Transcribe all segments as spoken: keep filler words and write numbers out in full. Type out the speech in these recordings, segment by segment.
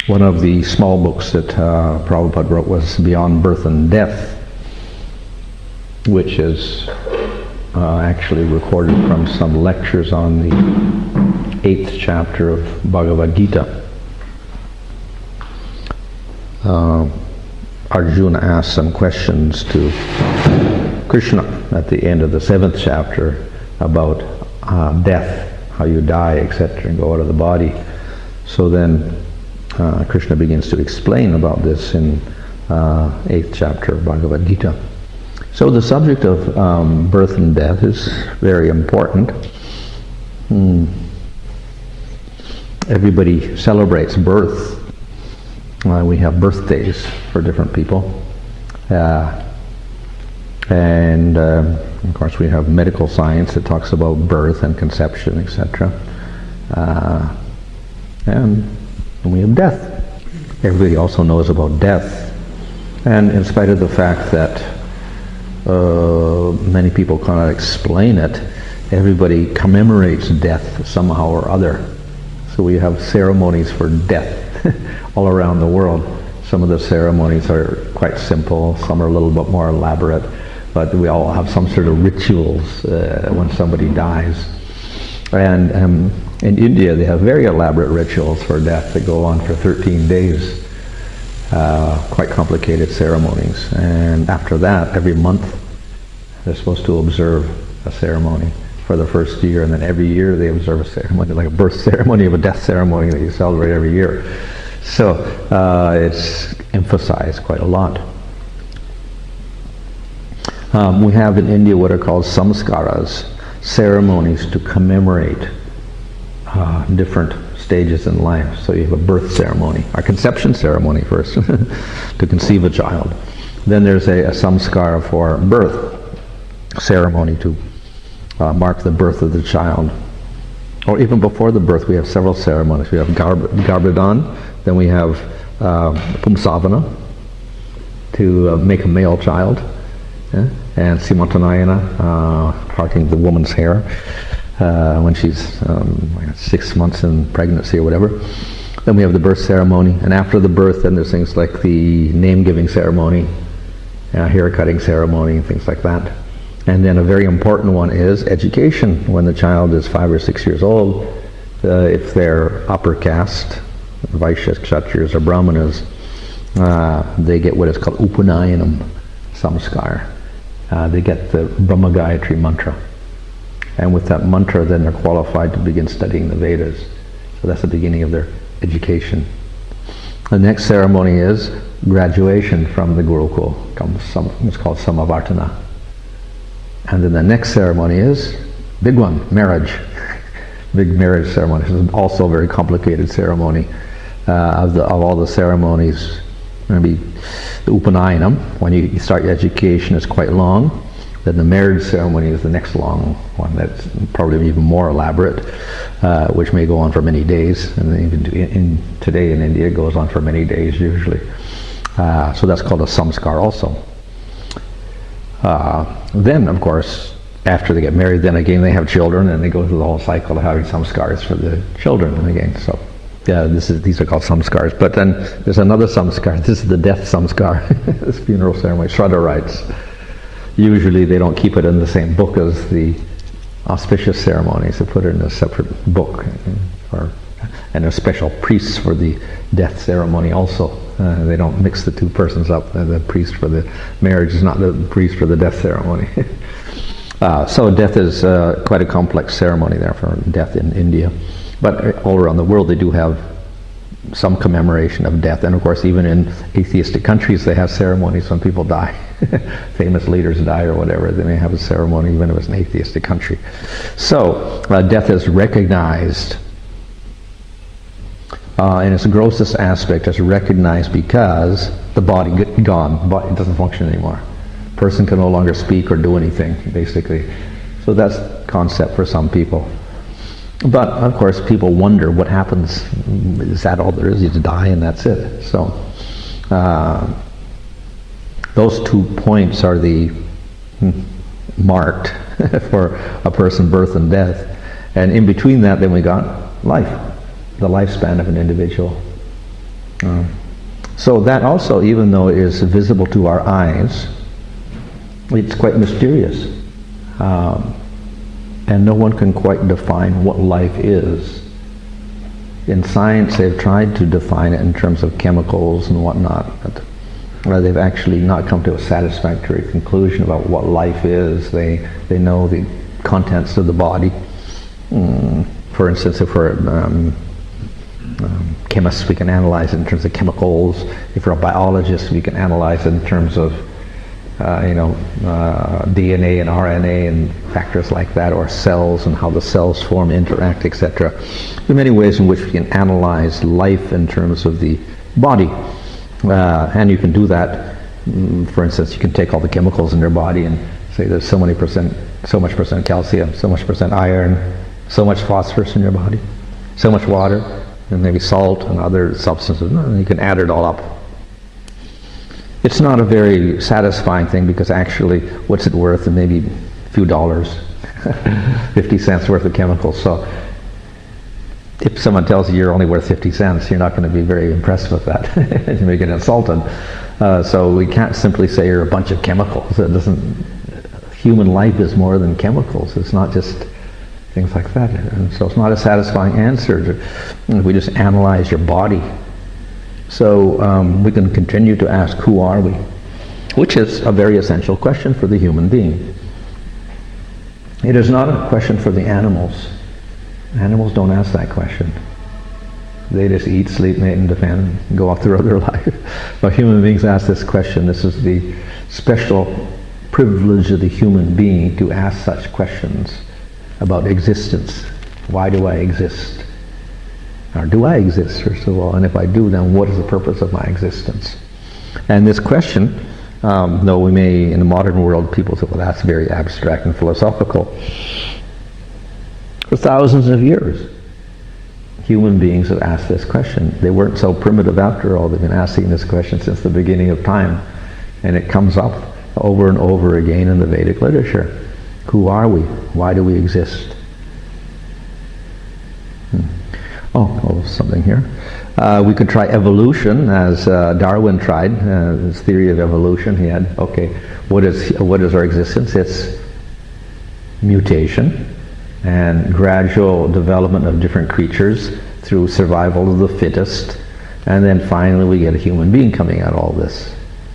One of the small books that uh, Prabhupada wrote was Beyond Birth and Death, which is uh, actually recorded from some lectures on the eighth chapter of Bhagavad Gita. Uh, Arjuna asked some questions to Krishna at the end of the seventh chapter about uh, death, how you die, et cetera, and go out of the body. So then uh, Krishna begins to explain about this in uh, eighth chapter of Bhagavad Gita. So the subject of um, birth and death is very important. Hmm. Everybody celebrates birth. Uh, we have birthdays for different people. Uh, and uh, of course we have medical science that talks about birth and conception, et cetera. Uh, and we have death. Everybody also knows about death. And in spite of the fact that uh, many people cannot explain it, everybody commemorates death somehow or other. So we have ceremonies for death all around the world. Some of the ceremonies are quite simple, some are a little bit more elaborate, but we all have some sort of rituals uh, when somebody dies. And um, in India they have very elaborate rituals for death that go on for thirteen days. Uh, quite complicated ceremonies. And after that, every month they're supposed to observe a ceremony for the first year, and then every year they observe a ceremony, like a birth ceremony of a death ceremony that you celebrate every year. So uh, it's emphasized quite a lot. Um, we have in India what are called samskaras, ceremonies to commemorate uh, different stages in life. So you have a birth ceremony, a conception ceremony first, to conceive a child. Then there's a, a samskara for birth, ceremony to uh, mark the birth of the child. Or even before the birth, we have several ceremonies. We have garb- garbhadan, then we have uh, pumsavana, to uh, make a male child, yeah? And simantanayana, uh, parting the woman's hair uh, when she's um, like six months in pregnancy or whatever. Then we have the birth ceremony, and after the birth, then there's things like the name-giving ceremony, uh, hair-cutting ceremony, and things like that. And then a very important one is education. When the child is five or six years old, uh, if they're upper caste, Vaishyas, Kshatriyas, or Brahmanas, uh, they get what is called Upanayanam samskar. Uh, they get the Brahma Gayatri mantra. And with that mantra, then they're qualified to begin studying the Vedas. So that's the beginning of their education. The next ceremony is graduation from the Gurukul. It's called Samavartana. And then the next ceremony is big one, marriage. Big marriage ceremony. This is also a very complicated ceremony. Uh, of, the, of all the ceremonies, maybe the Upanayanam, when you start your education, is quite long. Then the marriage ceremony is the next long one that's probably even more elaborate, uh, which may go on for many days. And even in, in, today in India, it goes on for many days usually. Uh, so that's called a samskar also. Uh, then, of course, after they get married, then again they have children, and they go through the whole cycle of having samskars for the children again. So, yeah, this is these are called samskars. But then there's another samskar. This is the death samskar, this funeral ceremony, Shraddha rites. Usually they don't keep it in the same book as the auspicious ceremonies. They put it in a separate book, or, and there's special priests for the death ceremony also. Uh, they don't mix the two persons up. Uh, the priest for the marriage is not the priest for the death ceremony. uh, so death is uh, quite a complex ceremony there for death in India. But all around the world they do have some commemoration of death. And of course even in atheistic countries they have ceremonies when people die. Famous leaders die or whatever. They may have a ceremony even if it's an atheistic country. So uh, death is recognized Uh, in its grossest aspect, is recognized because the body g- gone, the body doesn't function anymore. Person can no longer speak or do anything, basically. So that's the concept for some people. But of course, people wonder what happens. Is that all there is? You just die and that's it. So uh, those two points are the hmm, marked for a person, birth and death. And in between that, then we got life. The lifespan of an individual. Um, so that also, even though it is visible to our eyes, it's quite mysterious. Um, and no one can quite define what life is. In science, they've tried to define it in terms of chemicals and whatnot, but uh, they've actually not come to a satisfactory conclusion about what life is. They they know the contents of the body. Mm, for instance, if we're um, um, chemists, we can analyze it in terms of chemicals. If we're a biologist, we can analyze it in terms of Uh, you know, uh, D N A and R N A and factors like that, or cells and how the cells form, interact, et cetera. There are many ways in which we can analyze life in terms of the body, uh, and you can do that. Mm, for instance, you can take all the chemicals in your body and say there's so many percent, so much percent calcium, so much percent iron, so much phosphorus in your body, so much water, and maybe salt and other substances. And you can add it all up. It's not a very satisfying thing, because actually, what's it worth? Maybe a few dollars, fifty cents worth of chemicals. So if someone tells you you're only worth fifty cents, you're not going to be very impressed with that. You may get insulted. Uh, so we can't simply say you're a bunch of chemicals. It doesn't. Human life is more than chemicals. It's not just things like that. And so it's not a satisfying answer. If we just analyze your body. So um, we can continue to ask, who are we? Which is a very essential question for the human being. It is not a question for the animals. Animals don't ask that question. They just eat, sleep, mate, and defend, and go off through their life. But human beings ask this question. This is the special privilege of the human being, to ask such questions about existence. Why do I exist? Or do I exist, first of all? And if I do, then what is the purpose of my existence? And this question, um, though we may, in the modern world, people say, well, that's very abstract and philosophical. For thousands of years, human beings have asked this question. They weren't so primitive after all. They've been asking this question since the beginning of time. And it comes up over and over again in the Vedic literature. Who are we? Why do we exist? Hmm. Oh, oh, something here. Uh, we could try evolution, as uh, Darwin tried, uh, his theory of evolution. He had, okay, what is what is our existence? It's mutation and gradual development of different creatures through survival of the fittest, and then finally we get a human being coming out of all this.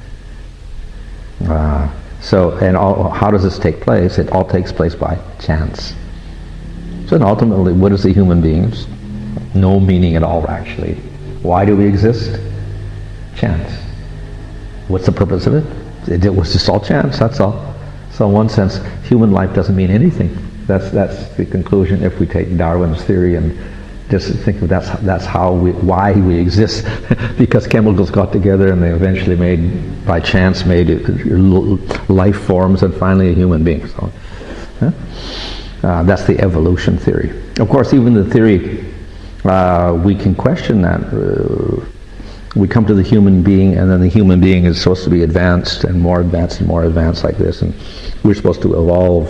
Uh, so, and all, how does this take place? It all takes place by chance. So, and ultimately, what is the human beings? No meaning at all, actually. Why do we exist? Chance. What's the purpose of it? It, it was just all chance, that's all. So in one sense, human life doesn't mean anything. That's that's the conclusion if we take Darwin's theory and just think of that's that's how we why we exist. Because chemicals got together and they eventually made, by chance, made it, life forms and finally a human being. So yeah? uh, that's the evolution theory. Of course, even the theory, Uh, we can question that. Uh, we come to the human being, and then the human being is supposed to be advanced and more advanced and more advanced like this, and we're supposed to evolve.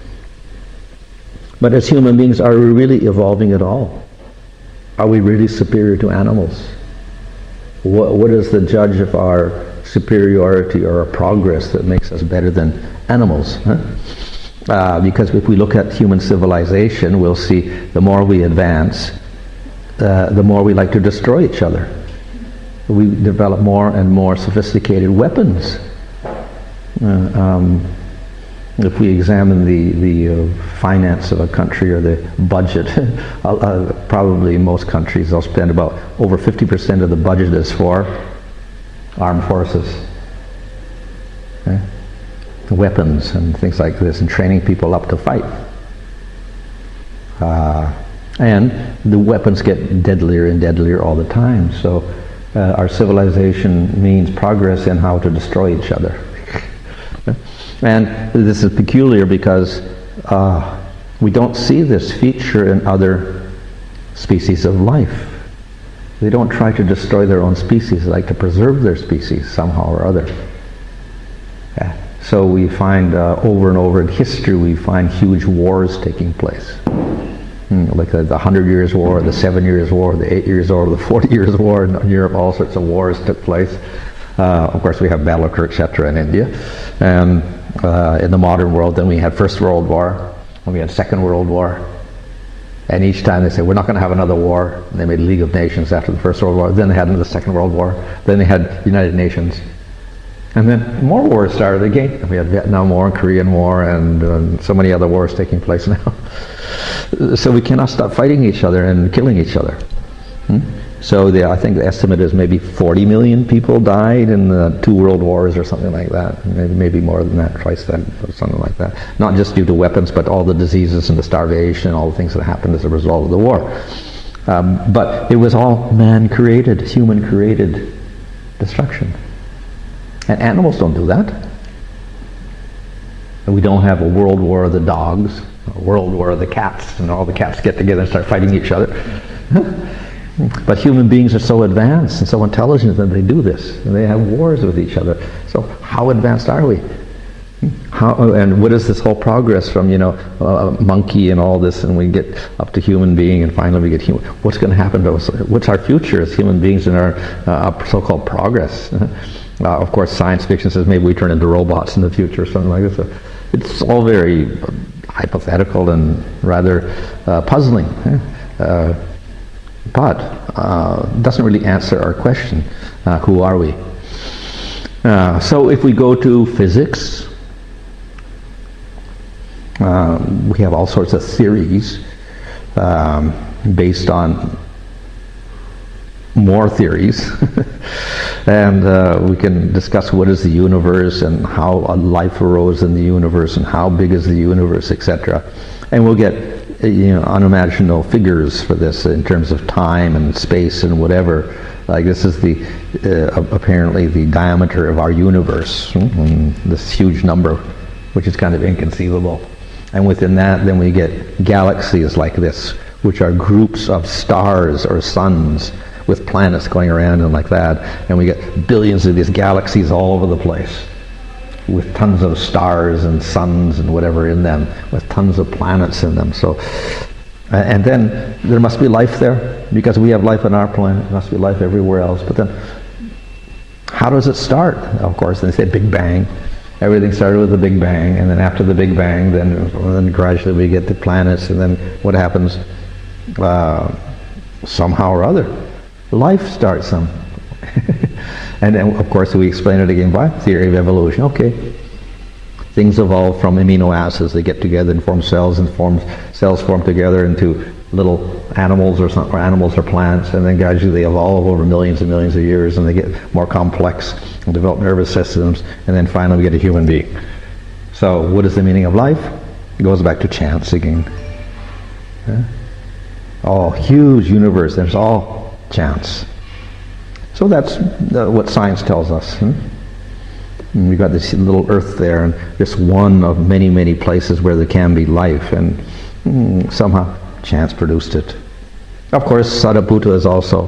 But as human beings, are we really evolving at all? Are we really superior to animals? What, what is the judge of our superiority or our progress that makes us better than animals? Huh? Uh, because if we look at human civilization, we'll see the more we advance, Uh, the more we like to destroy each other. We develop more and more sophisticated weapons. Uh, um, if we examine the, the uh, finance of a country or the budget, uh, uh, probably in most countries they'll spend about over fifty percent of the budget is for armed forces. Okay? Weapons and things like this, and training people up to fight. Uh, And the weapons get deadlier and deadlier all the time. So uh, our civilization means progress in how to destroy each other. And this is peculiar because uh, we don't see this feature in other species of life. They don't try to destroy their own species. They like to preserve their species somehow or other. Yeah. So we find uh, over and over in history, we find huge wars taking place. Mm, like the, the Hundred Years' War, the Seven Years' War, the Eight Years' War, the Forty Years' War in Europe. All sorts of wars took place. Uh, of course, we have Battle of Kurukshetra in India, and uh, in the modern world, then we had First World War, and we had Second World War. And each time they said, we're not going to have another war. And they made League of Nations after the First World War. Then they had another Second World War. Then they had United Nations. And then more wars started again. We had Vietnam War and Korean War and uh, so many other wars taking place now. So we cannot stop fighting each other and killing each other. Hmm? So the, I think the estimate is maybe forty million people died in the two world wars or something like that. Maybe, maybe more than that, twice that, or something like that. Not just due to weapons, but all the diseases and the starvation and all the things that happened as a result of the war. Um, but it was all man-created, human-created destruction. And animals don't do that. And we don't have a world war of the dogs, a world war of the cats, and all the cats get together and start fighting each other. But human beings are so advanced and so intelligent that they do this. And they have wars with each other. So how advanced are we? How, and what is this whole progress from, you know, a monkey and all this, and we get up to human being, and finally we get human. What's going to happen to us? What's our future as human beings in our uh, so-called progress? Uh, of course, science fiction says maybe we turn into robots in the future or something like this. So it's all very hypothetical and rather uh, puzzling. Uh, but uh, doesn't really answer our question, uh, who are we? Uh, so if we go to physics, um, we have all sorts of theories um, based on more theories. And uh, we can discuss what is the universe and how life arose in the universe and how big is the universe, et cetera. And we'll get, you know, unimaginable figures for this in terms of time and space and whatever. Like this is the uh, apparently the diameter of our universe, mm-hmm. This huge number, which is kind of inconceivable. And within that, then we get galaxies like this, which are groups of stars or suns with planets going around and like that. And we get billions of these galaxies all over the place, with tons of stars and suns and whatever in them, with tons of planets in them. So, and then there must be life there, because we have life on our planet. There must be life everywhere else. But then, how does it start? Of course, they say Big Bang. Everything started with the Big Bang, and then after the Big Bang, then, then gradually we get the planets, and then what happens? Uh, somehow or other, life starts some. And then, of course, we explain it again by theory of evolution. Okay, things evolve from amino acids. They get together and form cells, and form cells form together into little animals or, some, or animals or plants, and then gradually they evolve over millions and millions of years, and they get more complex and develop nervous systems, and then finally we get a human being. So, what is the meaning of life? It goes back to chance again. Yeah? Oh, huge universe. There's all chance. So that's uh, what science tells us. Hmm? And we've got this little Earth there, and this one of many, many places where there can be life, and mm, somehow chance produced it. Of course, Sariputta is also,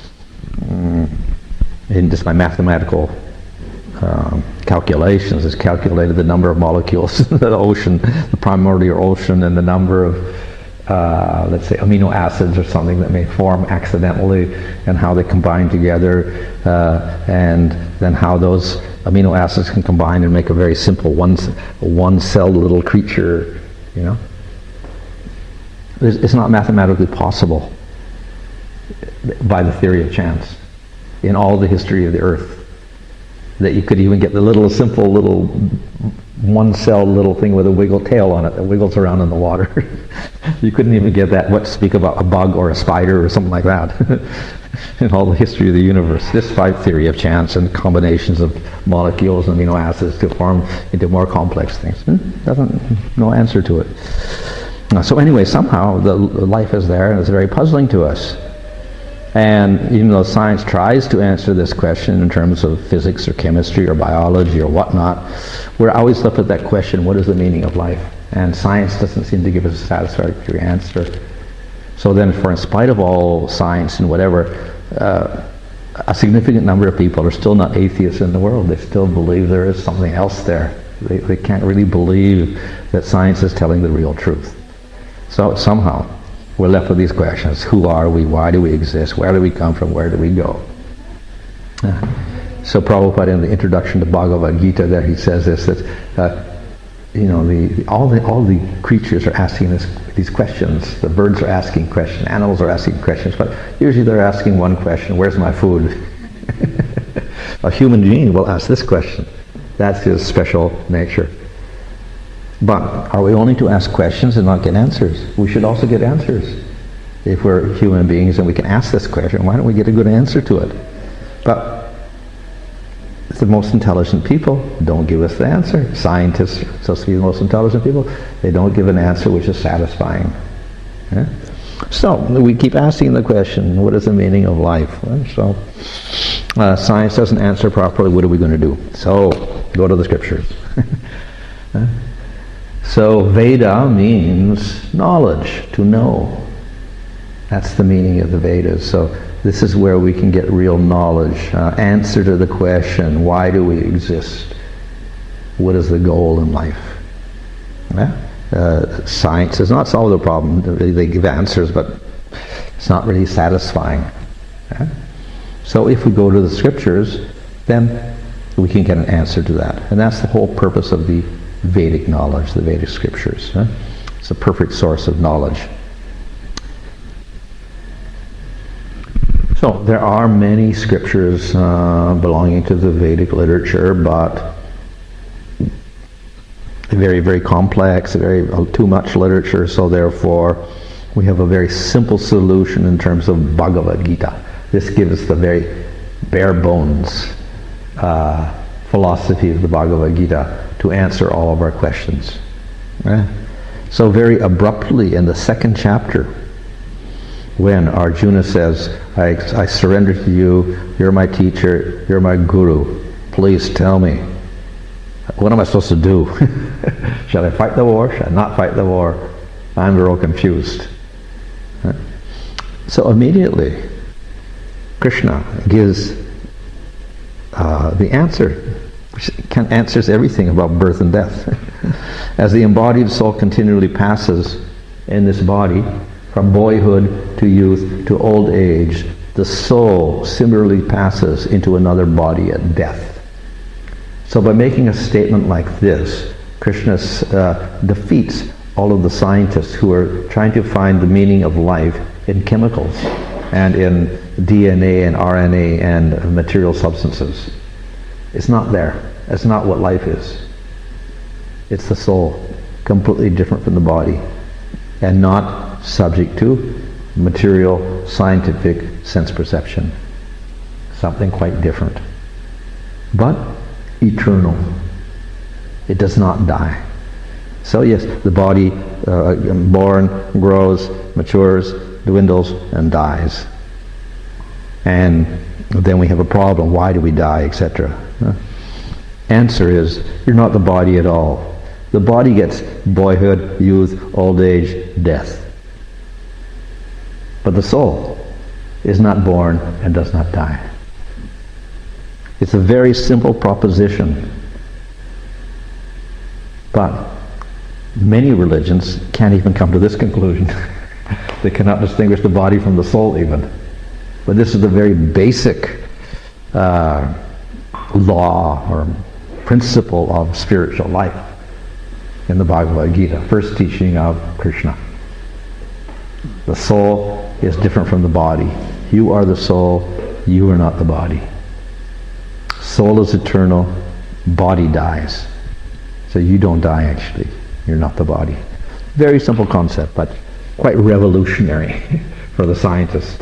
mm, in just by mathematical um, calculations, has calculated the number of molecules in the ocean, the primordial ocean, and the number of Uh, let's say amino acids or something that may form accidentally, and how they combine together, uh, and then how those amino acids can combine and make a very simple one one-celled little creature. You know, it's, it's not mathematically possible by the theory of chance in all the history of the Earth that you could even get the little simple little one-celled little thing with a wiggle tail on it that wiggles around in the water. You couldn't even get that, what to speak about a bug or a spider or something like that in all the history of the universe. This by theory of chance and combinations of molecules and amino acids to form into more complex things. Hmm? Doesn't, no answer to it. Uh, so anyway, somehow the life is there, and it's very puzzling to us. And even though science tries to answer this question in terms of physics or chemistry or biology or whatnot, we're always left with that question, what is the meaning of life? And science doesn't seem to give us a satisfactory answer. So then, for in spite of all science and whatever, uh, a significant number of people are still not atheists in the world. They still believe there is something else there. They, they can't really believe that science is telling the real truth. So somehow, we're left with these questions. Who are we? Why do we exist? Where do we come from? Where do we go? Uh, so Prabhupada, in the introduction to Bhagavad Gita, there he says this, that uh, you know, the, the, all the all the creatures are asking this, these questions. The birds are asking questions, animals are asking questions, but usually they're asking one question: where's my food? A human being will ask this question. That's his special nature. But are we only to ask questions and not get answers? We should also get answers. If we're human beings and we can ask this question, why don't we get a good answer to it? But the most intelligent people don't give us the answer. Scientists, supposed to be the most intelligent people, they don't give an answer which is satisfying. Yeah? So we keep asking the question, what is the meaning of life? Well, so uh, science doesn't answer properly, what are we going to do? So go to the scriptures. So Veda means knowledge, to know. That's the meaning of the Vedas. So this is where we can get real knowledge. Uh, answer to the question, why do we exist? What is the goal in life? Yeah? Uh, science does not solve the problem. They give answers, but it's not really satisfying. Yeah? So if we go to the scriptures, then we can get an answer to that. And that's the whole purpose of the Vedic knowledge, the Vedic scriptures. Huh? It's a perfect source of knowledge. So there are many scriptures uh, belonging to the Vedic literature, but very, very complex, very uh, too much literature, so therefore we have a very simple solution in terms of Bhagavad Gita. This gives the very bare bones uh, philosophy of the Bhagavad Gita to answer all of our questions. Right? So very abruptly in the second chapter, when Arjuna says, I, I surrender to you, you're my teacher, you're my guru, please tell me, what am I supposed to do? Shall I fight the war? Shall I not fight the war? I'm real confused. Right? So immediately, Krishna gives uh, the answer, which can, answers everything about birth and death. As the embodied soul continually passes in this body, from boyhood to youth to old age, the soul similarly passes into another body at death. So by making a statement like this, Krishna uh, defeats all of the scientists who are trying to find the meaning of life in chemicals and in D N A and R N A and material substances. It's not there. That's not what life is. It's the soul, completely different from the body, and not subject to material, scientific sense perception. Something quite different. But eternal. It does not die. So yes, the body uh, born, grows, matures, dwindles, and dies. And then we have a problem. Why do we die, et cetera. Uh, answer is, you're not the body at all. The body gets boyhood, youth, old age, death. But the soul is not born and does not die. It's a very simple proposition. But many religions can't even come to this conclusion. They cannot distinguish the body from the soul even. But this is the very basic uh, law or principle of spiritual life in the Bhagavad Gita, first teaching of Krishna. The soul is different from the body. You are the soul, you are not the body. Soul is eternal, body dies. So you don't die actually, you're not the body. Very simple concept, but quite revolutionary for the scientist.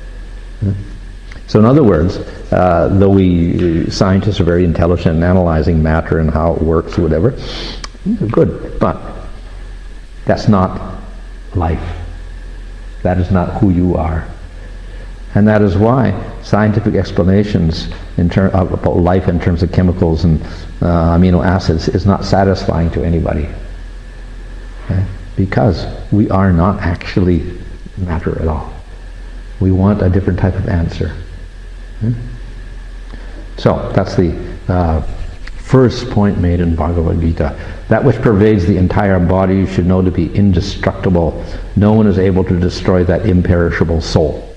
So in other words, uh, though we scientists are very intelligent in analyzing matter and how it works or whatever, good, but that's not life. That is not who you are. And that is why scientific explanations in ter- about life in terms of chemicals and uh, amino acids is not satisfying to anybody. Okay? Because we are not actually matter at all. We want a different type of answer. Okay? So that's the uh, first point made in Bhagavad Gita. That which pervades the entire body you should know to be indestructible. No one is able to destroy that imperishable soul.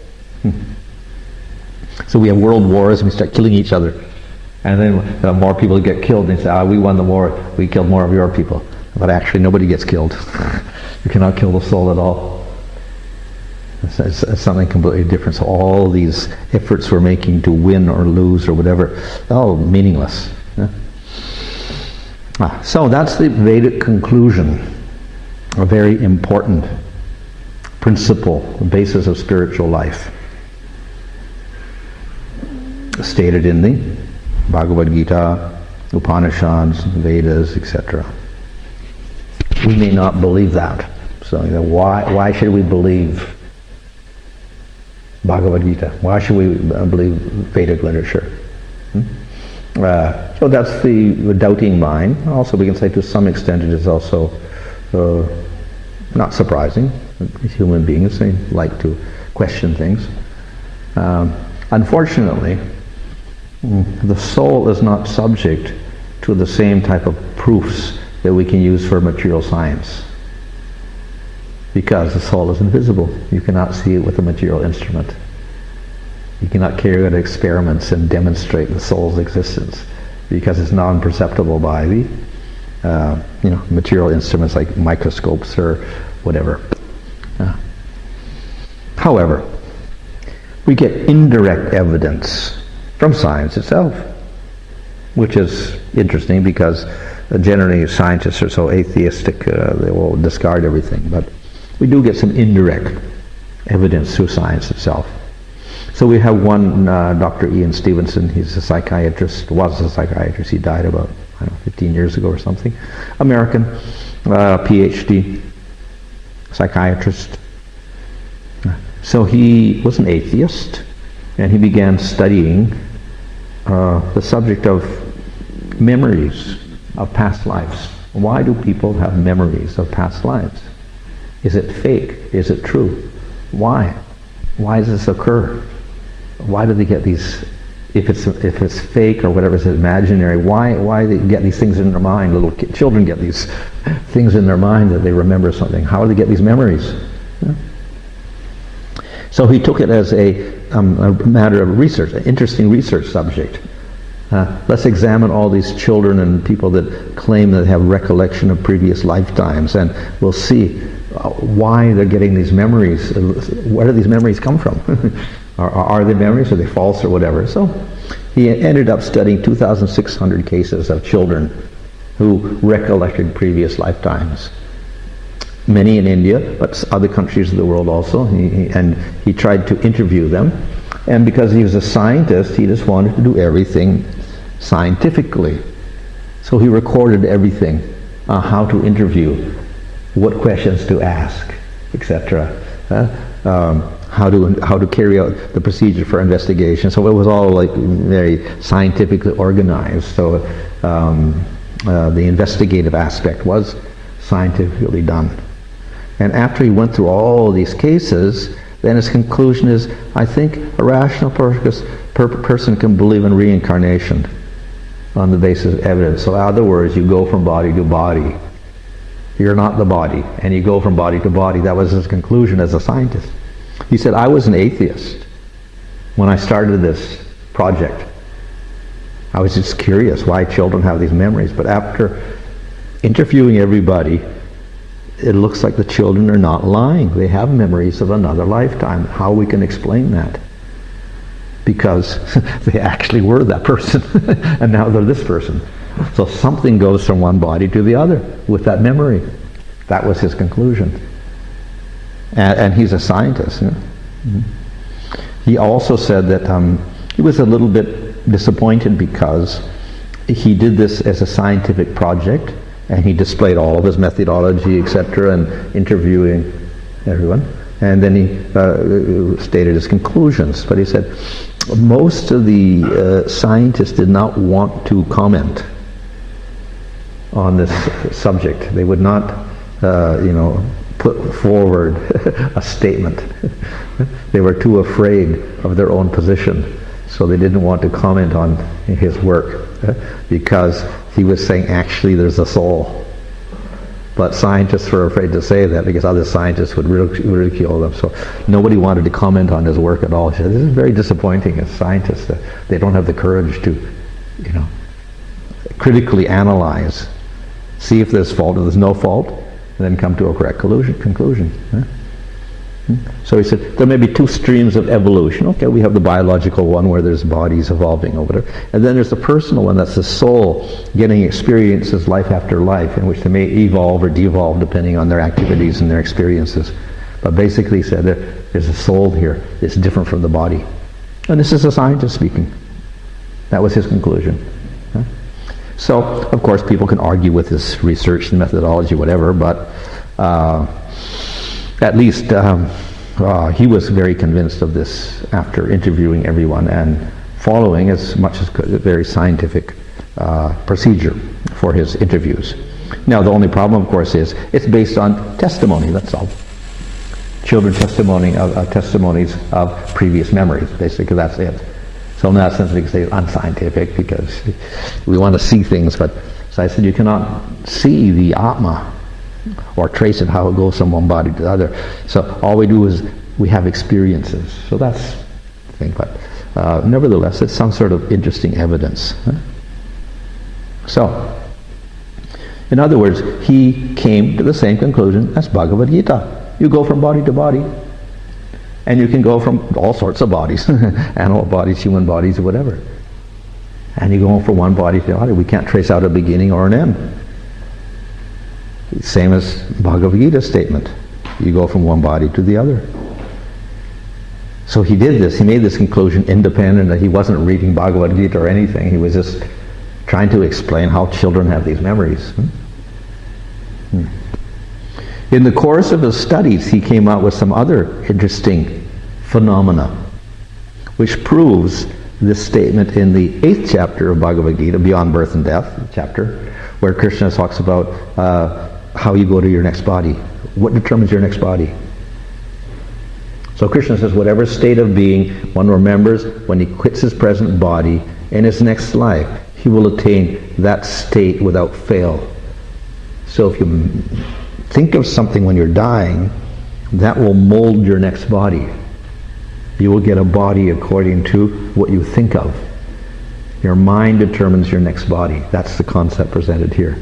So we have world wars and we start killing each other. And then uh, more people get killed and they say, ah, we won the war, we killed more of your people. But actually nobody gets killed. You cannot kill the soul at all. It's, it's, it's something completely different. So all these efforts we're making to win or lose or whatever, all meaningless. Yeah? Ah, so that's the Vedic conclusion. A very important principle, the basis of spiritual life. Stated in the Bhagavad Gita, Upanishads, Vedas, et cetera. We may not believe that. So you know, why why should we believe Bhagavad Gita? Why should we believe Vedic literature? Hmm? Uh, so that's the, the doubting mind. Also, we can say to some extent it is also uh, not surprising. Human beings, they like to question things. Um, unfortunately, the soul is not subject to the same type of proofs that we can use for material science. Because the soul is invisible. You cannot see it with a material instrument. You cannot carry out experiments and demonstrate the soul's existence because it's non-perceptible by the uh, you know, material instruments like microscopes or whatever. Uh, however, we get indirect evidence from science itself, which is interesting because uh, generally scientists are so atheistic, uh, they will discard everything. But we do get some indirect evidence through science itself. So we have one, uh, Doctor Ian Stevenson, he's a psychiatrist, was a psychiatrist, he died about, I don't know, fifteen years ago or something. American, uh, PhD, psychiatrist. So he was an atheist, and he began studying uh, the subject of memories of past lives. Why do people have memories of past lives? Is it fake? Is it true? Why? Why does this occur? Why do they get these, if it's if it's fake or whatever, it's imaginary, why why they get these things in their mind? Little ki- children get these things in their mind that they remember something. How do they get these memories? Yeah. So he took it as a, um, a matter of research, an interesting research subject. Uh, let's examine all these children and people that claim that they have recollection of previous lifetimes, and we'll see uh, why they're getting these memories. Where do these memories come from? Are, are they memories? Are they false or whatever? So he ended up studying two thousand six hundred cases of children who recollected previous lifetimes. Many in India, but other countries of the world also. He, he, and he tried to interview them. And because he was a scientist, he just wanted to do everything scientifically. So he recorded everything, uh, how to interview, what questions to ask, et cetera. Uh, um, how to how to carry out the procedure for investigation. So it was all like very scientifically organized. So um, uh, the investigative aspect was scientifically done. And after he went through all these cases, then his conclusion is, I think a rational per- per- person can believe in reincarnation on the basis of evidence. So in other words, you go from body to body. You're not the body, and you go from body to body. That was his conclusion as a scientist. He said, I was an atheist when I started this project. I was just curious why children have these memories. But after interviewing everybody, it looks like the children are not lying. They have memories of another lifetime. How we can explain that? Because they actually were that person, and now they're this person. So something goes from one body to the other with that memory. That was his conclusion. And, and he's a scientist. You know? Mm-hmm. He also said that um, he was a little bit disappointed because he did this as a scientific project, and he displayed all of his methodology, et cetera, and interviewing everyone. And then he uh, stated his conclusions. But he said most of the uh, scientists did not want to comment on this subject. They would not, uh, you know, put forward a statement. They were too afraid of their own position, so they didn't want to comment on his work uh, because he was saying actually there's a soul. But scientists were afraid to say that because other scientists would ridic- ridicule them. So nobody wanted to comment on his work at all. He said, this is very disappointing as scientists. Uh, they don't have the courage to, you know, critically analyze, see if there's fault. If there's no fault, and then come to a correct conclusion. conclusion huh? So he said, there may be two streams of evolution. Okay, we have the biological one where there's bodies evolving over there. And then there's the personal one, that's the soul getting experiences life after life, in which they may evolve or devolve depending on their activities and their experiences. But basically he said there, there's a soul here that's different from the body. And this is a scientist speaking. That was his conclusion. Huh? So, of course, people can argue with his research and methodology, whatever, but uh, at least um, uh, he was very convinced of this after interviewing everyone and following as much as could a very scientific uh, procedure for his interviews. Now the only problem, of course, is it's based on testimony, that's all. Children testimony of, uh, testimonies of previous memories, basically that's it. So in that sense we can say it's unscientific because we want to see things, but so I said you cannot see the Atma or trace it how it goes from one body to the other. So all we do is we have experiences. So that's the thing. But uh, nevertheless, it's some sort of interesting evidence. Huh? So, in other words, he came to the same conclusion as Bhagavad Gita. You go from body to body. And you can go from all sorts of bodies. Animal bodies, human bodies, or whatever. And you go from one body to the other. We can't trace out a beginning or an end. Same as Bhagavad Gita statement. You go from one body to the other. So he did this. He made this conclusion independent, that he wasn't reading Bhagavad Gita or anything. He was just trying to explain how children have these memories. Hmm? Hmm. In the course of his studies, he came out with some other interesting phenomena, which proves this statement in the eighth chapter of Bhagavad Gita, Beyond Birth and Death chapter, where Krishna talks about uh, how you go to your next body. What determines your next body? So Krishna says whatever state of being one remembers when he quits his present body, in his next life he will attain that state without fail. So if you think of something when you're dying, that will mold your next body. You will get a body according to what you think of. Your mind determines your next body. That's the concept presented here.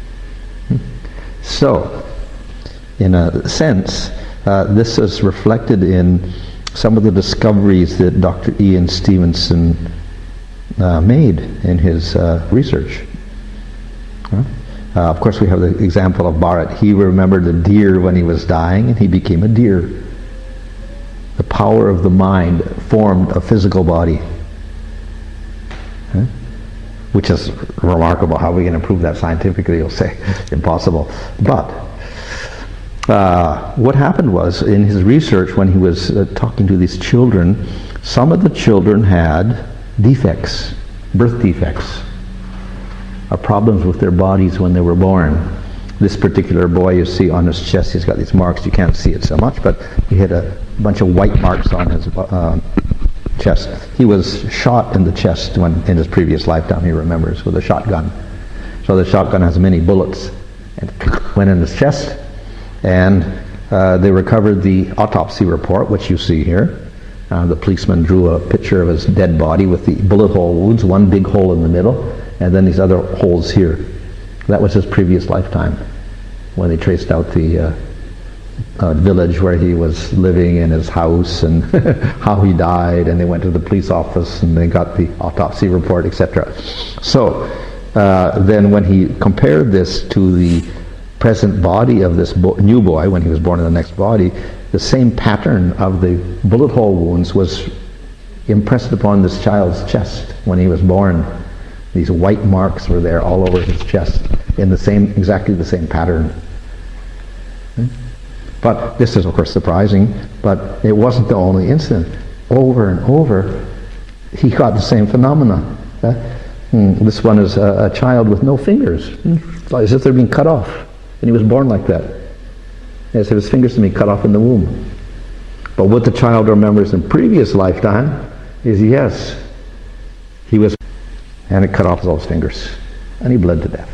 So, in a sense, uh, this is reflected in some of the discoveries that Doctor Ian Stevenson uh, made in his uh, research. Huh? Uh, of course, we have the example of Bharat. He remembered a deer when he was dying, and he became a deer. The power of the mind formed a physical body. Huh? Which is remarkable. How we can prove that scientifically, you'll say. Impossible. But uh, what happened was, in his research, when he was uh, talking to these children, some of the children had defects, birth defects, or problems with their bodies when they were born. This particular boy, you see on his chest, he's got these marks. You can't see it so much, but he had a bunch of white marks on his uh, chest. He was shot in the chest when, in his previous lifetime, he remembers, with a shotgun. So the shotgun has many bullets. And went in his chest, and uh, they recovered the autopsy report, which you see here. Uh, the policeman drew a picture of his dead body with the bullet hole wounds, one big hole in the middle, and then these other holes here. That was his previous lifetime, when they traced out the uh, uh, village where he was living, in his house, and how he died, and they went to the police office and they got the autopsy report, et cetera. So uh, then when he compared this to the present body of this bo- new boy, when he was born in the next body, the same pattern of the bullet hole wounds was impressed upon this child's chest when he was born. These white marks were there all over his chest in the same, exactly the same pattern. But this is, of course, surprising, but it wasn't the only incident. Over and over, he got the same phenomena. Uh, hmm, this one is a, a child with no fingers, as if they're being cut off, and he was born like that, as if his fingers had been cut off in the womb. But what the child remembers in previous lifetime is, yes, he was. and it cut off those fingers, and he bled to death.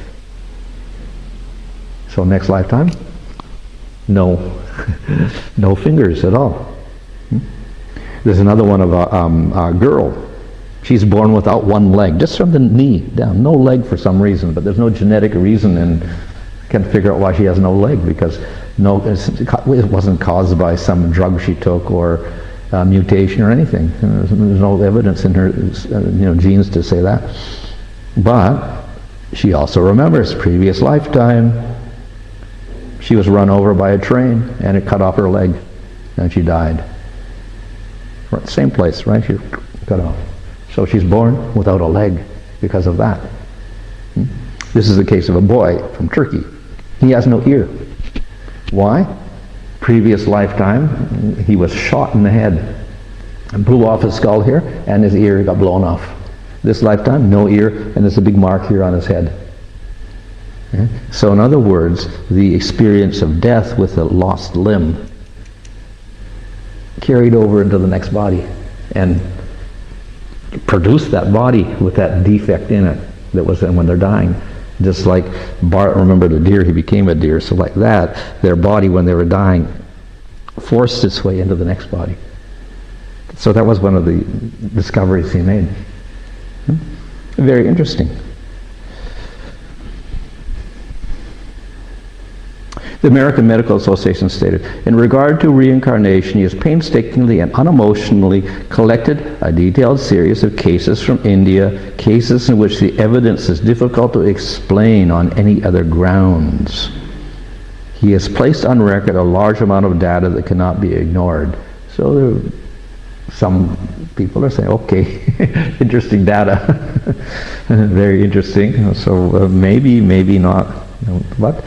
So next lifetime, no, no fingers at all. Hmm? There's another one of a, um, a girl. She's born without one leg, just from the knee down. No leg for some reason, but there's no genetic reason, and I can't figure out why she has no leg, because no, it wasn't caused by some drug she took or uh, mutation or anything. There's, there's no evidence in her uh, you know, genes to say that. But she also remembers previous lifetime. She was run over by a train, and it cut off her leg, and she died. Same place, right? She cut off. So she's born without a leg because of that. Hmm? This is the case of a boy from Turkey. He has no ear. Why? Previous lifetime, he was shot in the head and blew off his skull here, and his ear got blown off. This lifetime, no ear, and there's a big mark here on his head. Okay? So in other words, the experience of death with a lost limb carried over into the next body and produced that body with that defect in it that was when they're dying. Just like Bart remembered a deer, he became a deer. So like that, their body when they were dying forced its way into the next body. So that was one of the discoveries he made. Hmm? Very interesting. The American Medical Association stated, in regard to reincarnation, he has painstakingly and unemotionally collected a detailed series of cases from India, cases in which the evidence is difficult to explain on any other grounds. He has placed on record a large amount of data that cannot be ignored. So there, some people are saying, okay, interesting data. Very interesting. So uh, maybe, maybe not. But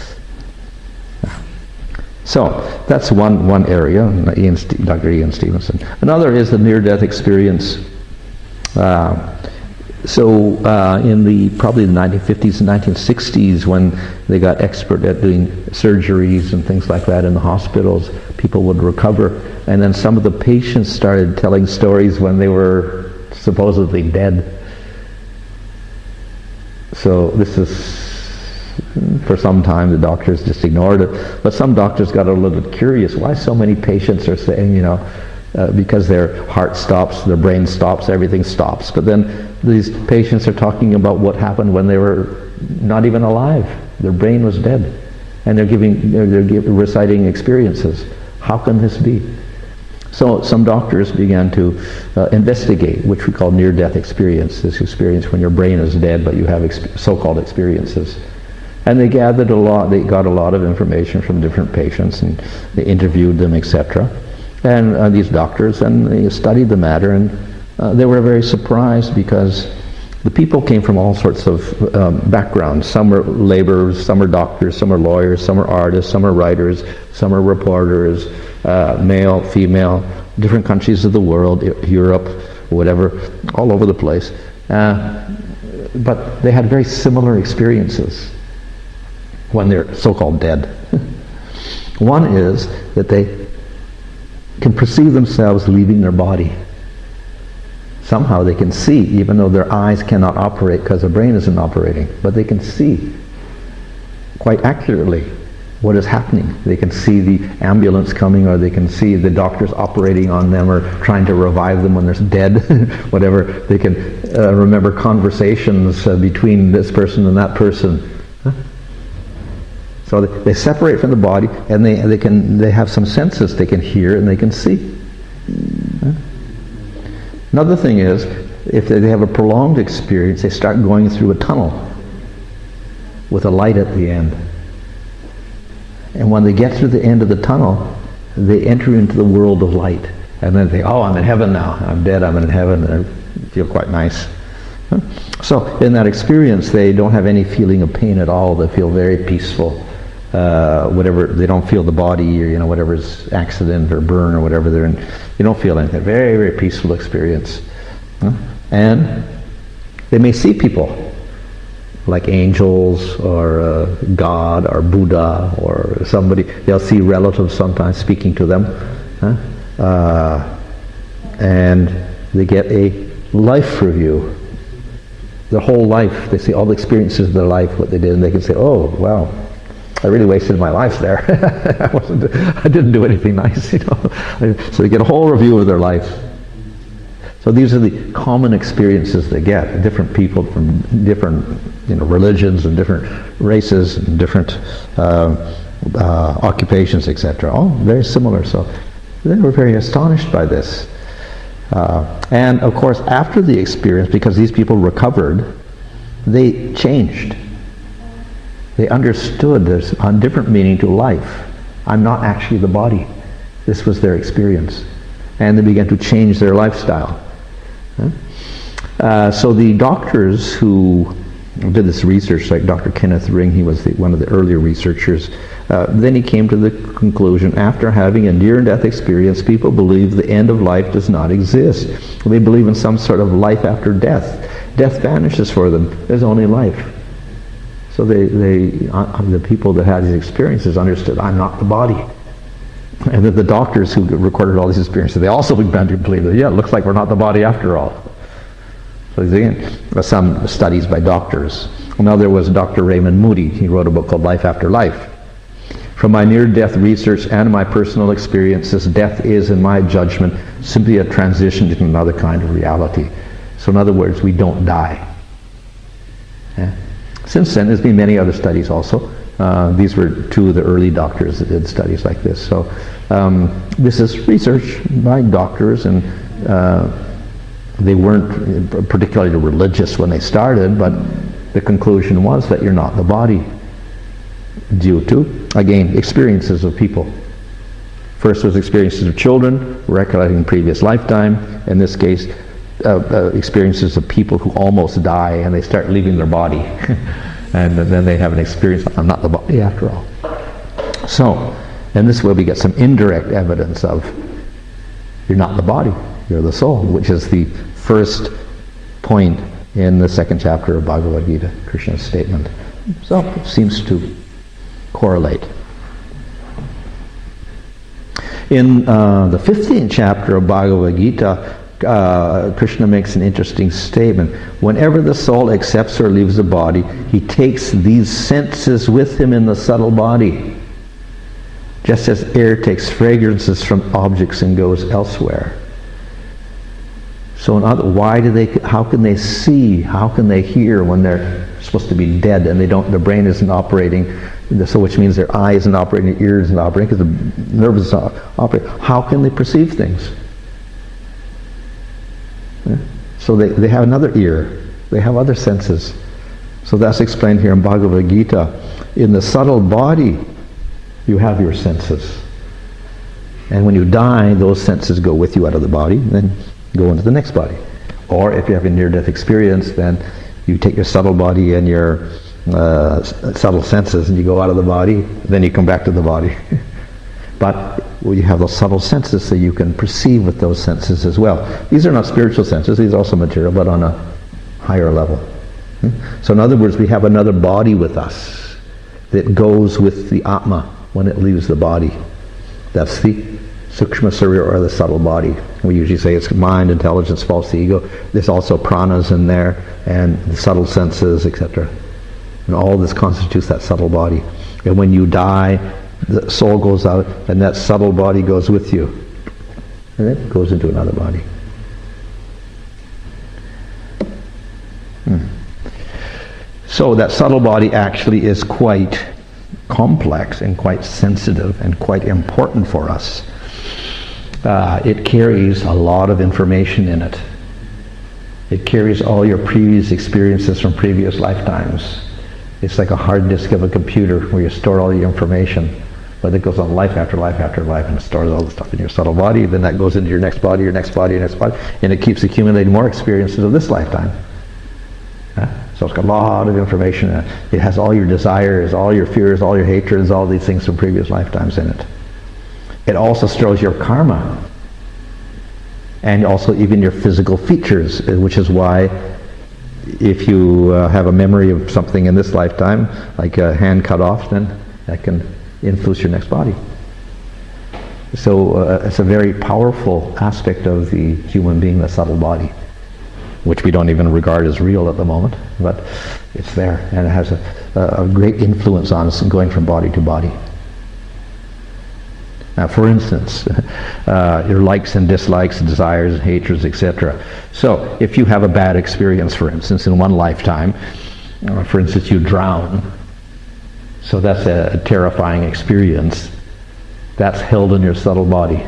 so that's one, one area, Ian, Doctor Ian Stevenson. Another is the near-death experience. Uh, so uh, in the probably the nineteen fifties and nineteen sixties, when they got expert at doing surgeries and things like that in the hospitals, people would recover. And then some of the patients started telling stories when they were supposedly dead. So this is... For some time, the doctors just ignored it. But some doctors got a little bit curious. Why so many patients are saying, you know, uh, because their heart stops, their brain stops, everything stops. But then these patients are talking about what happened when they were not even alive. Their brain was dead. And they're giving, they're, they're give, reciting experiences. How can this be? So some doctors began to uh, investigate, which we call near-death experience, this experience when your brain is dead, but you have exp- so-called experiences. And they gathered a lot, they got a lot of information from different patients, and they interviewed them, et cetera. And uh, these doctors, and they studied the matter, and uh, they were very surprised because the people came from all sorts of um, backgrounds. Some are laborers, some are doctors, some are lawyers, some are artists, some are writers, some are reporters, uh, male, female, different countries of the world, Europe, whatever, all over the place. Uh, but they had very similar experiences when they're so-called dead. One is that they can perceive themselves leaving their body. Somehow they can see, even though their eyes cannot operate because their brain isn't operating, but they can see quite accurately what is happening. They can see the ambulance coming, or they can see the doctors operating on them or trying to revive them when they're dead, whatever. They can uh, remember conversations uh, between this person and that person. Huh? So they, they separate from the body, and they they can they have some senses. They can hear and they can see. Huh? Another thing is, if they have a prolonged experience, they start going through a tunnel with a light at the end. And when they get through the end of the tunnel, they enter into the world of light. And then they think, oh, I'm in heaven now. I'm dead, I'm in heaven. And I feel quite nice. Huh? So in that experience, they don't have any feeling of pain at all. They feel very peaceful. Uh, whatever, they don't feel the body, or you know, whatever's accident or burn or whatever they're in. You don't feel anything. Very, very peaceful experience. Huh? And they may see people, like angels or uh, God or Buddha or somebody. They'll see relatives sometimes speaking to them. Huh? Uh, and they get a life review. their whole life. They see all the experiences of their life, what they did, and they can say, oh, wow, I really wasted my life there. I wasn't, I didn't do anything nice, you know. So they get a whole review of their life. So these are the common experiences they get. Different people from different, you know, religions and different races and different uh, uh, occupations, et cetera. All very similar. So they were very astonished by this. Uh, and of course, after the experience, because these people recovered, they changed. They understood there's a different meaning to life. I'm not actually the body. This was their experience. And they began to change their lifestyle. Uh, so the doctors who did this research, like Doctor Kenneth Ring, he was the, one of the earlier researchers, uh, then he came to the conclusion, after having a near-death experience, people believe the end of life does not exist. They believe in some sort of life after death. Death vanishes for them. There's only life. So they, they uh, the people that had these experiences understood, I'm not the body. And then the doctors who recorded all these experiences, they also began to believe that, yeah, it looks like we're not the body after all. So again, some studies by doctors. Now there was Doctor Raymond Moody. He wrote a book called Life After Life. From my near-death research and my personal experiences, death is, in my judgment, simply a transition to another kind of reality. So in other words, we don't die. Yeah. Since then, there's been many other studies also. Uh, these were two of the early doctors that did studies like this. So um, this is research by doctors, and uh, they weren't particularly religious when they started, but the conclusion was that you're not the body, due to, again, experiences of people. First was experiences of children, recollecting previous lifetime. In this case, uh, uh, experiences of people who almost die and they start leaving their body. And then they have an experience, I'm not the body after all. So, in this way we get some indirect evidence of you're not the body, you're the soul, which is the first point in the second chapter of Bhagavad Gita, Krishna's statement. So, it seems to correlate. In uh, the fifteenth chapter of Bhagavad Gita, Uh, Krishna makes an interesting statement. Whenever the soul accepts or leaves the body, he takes these senses with him in the subtle body, just as air takes fragrances from objects and goes elsewhere. So in other, why do they, how can they see, how can they hear when they're supposed to be dead and they don't, their brain isn't operating, so which means their eye isn't operating, their ear isn't operating, because the nerves isn't operating. How can they perceive things? So they, they have another ear. They have other senses. So that's explained here in Bhagavad Gita. In the subtle body, you have your senses. And when you die, those senses go with you out of the body, then go into the next body. Or if you have a near-death experience, then you take your subtle body and your uh, subtle senses and you go out of the body, then you come back to the body. But well, you have those subtle senses, so you can perceive with those senses as well. These are not spiritual senses, these are also material, but on a higher level. So in other words, we have another body with us that goes with the Atma when it leaves the body. That's the Sukshma Sarira, or the subtle body. We usually say it's mind, intelligence, false ego. There's also pranas in there, and the subtle senses, et cetera. And all this constitutes that subtle body. And when you die, the soul goes out, and that subtle body goes with you. And it goes into another body. Hmm. So that subtle body actually is quite complex and quite sensitive and quite important for us. Uh, it carries a lot of information in it. It carries all your previous experiences from previous lifetimes. It's like a hard disk of a computer where you store all your information. But it goes on life after life after life and stores all the stuff in your subtle body. Then that goes into your next body, your next body, your next body. And it keeps accumulating more experiences of this lifetime. Yeah? So it's got a lot of information. It has all your desires, all your fears, all your hatreds, all these things from previous lifetimes in it. It also stores your karma. And also even your physical features, which is why if you uh, have a memory of something in this lifetime, like a hand cut off, then that can influence your next body. So uh, it's a very powerful aspect of the human being, the subtle body. which we don't even regard as real at the moment, but it's there, and it has a, a, a great influence on us in going from body to body. Now, for instance, uh, your likes and dislikes, desires and hatreds, et cetera. So, if you have a bad experience, for instance, in one lifetime, uh, for instance, you drown, so that's a, a terrifying experience. That's held in your subtle body.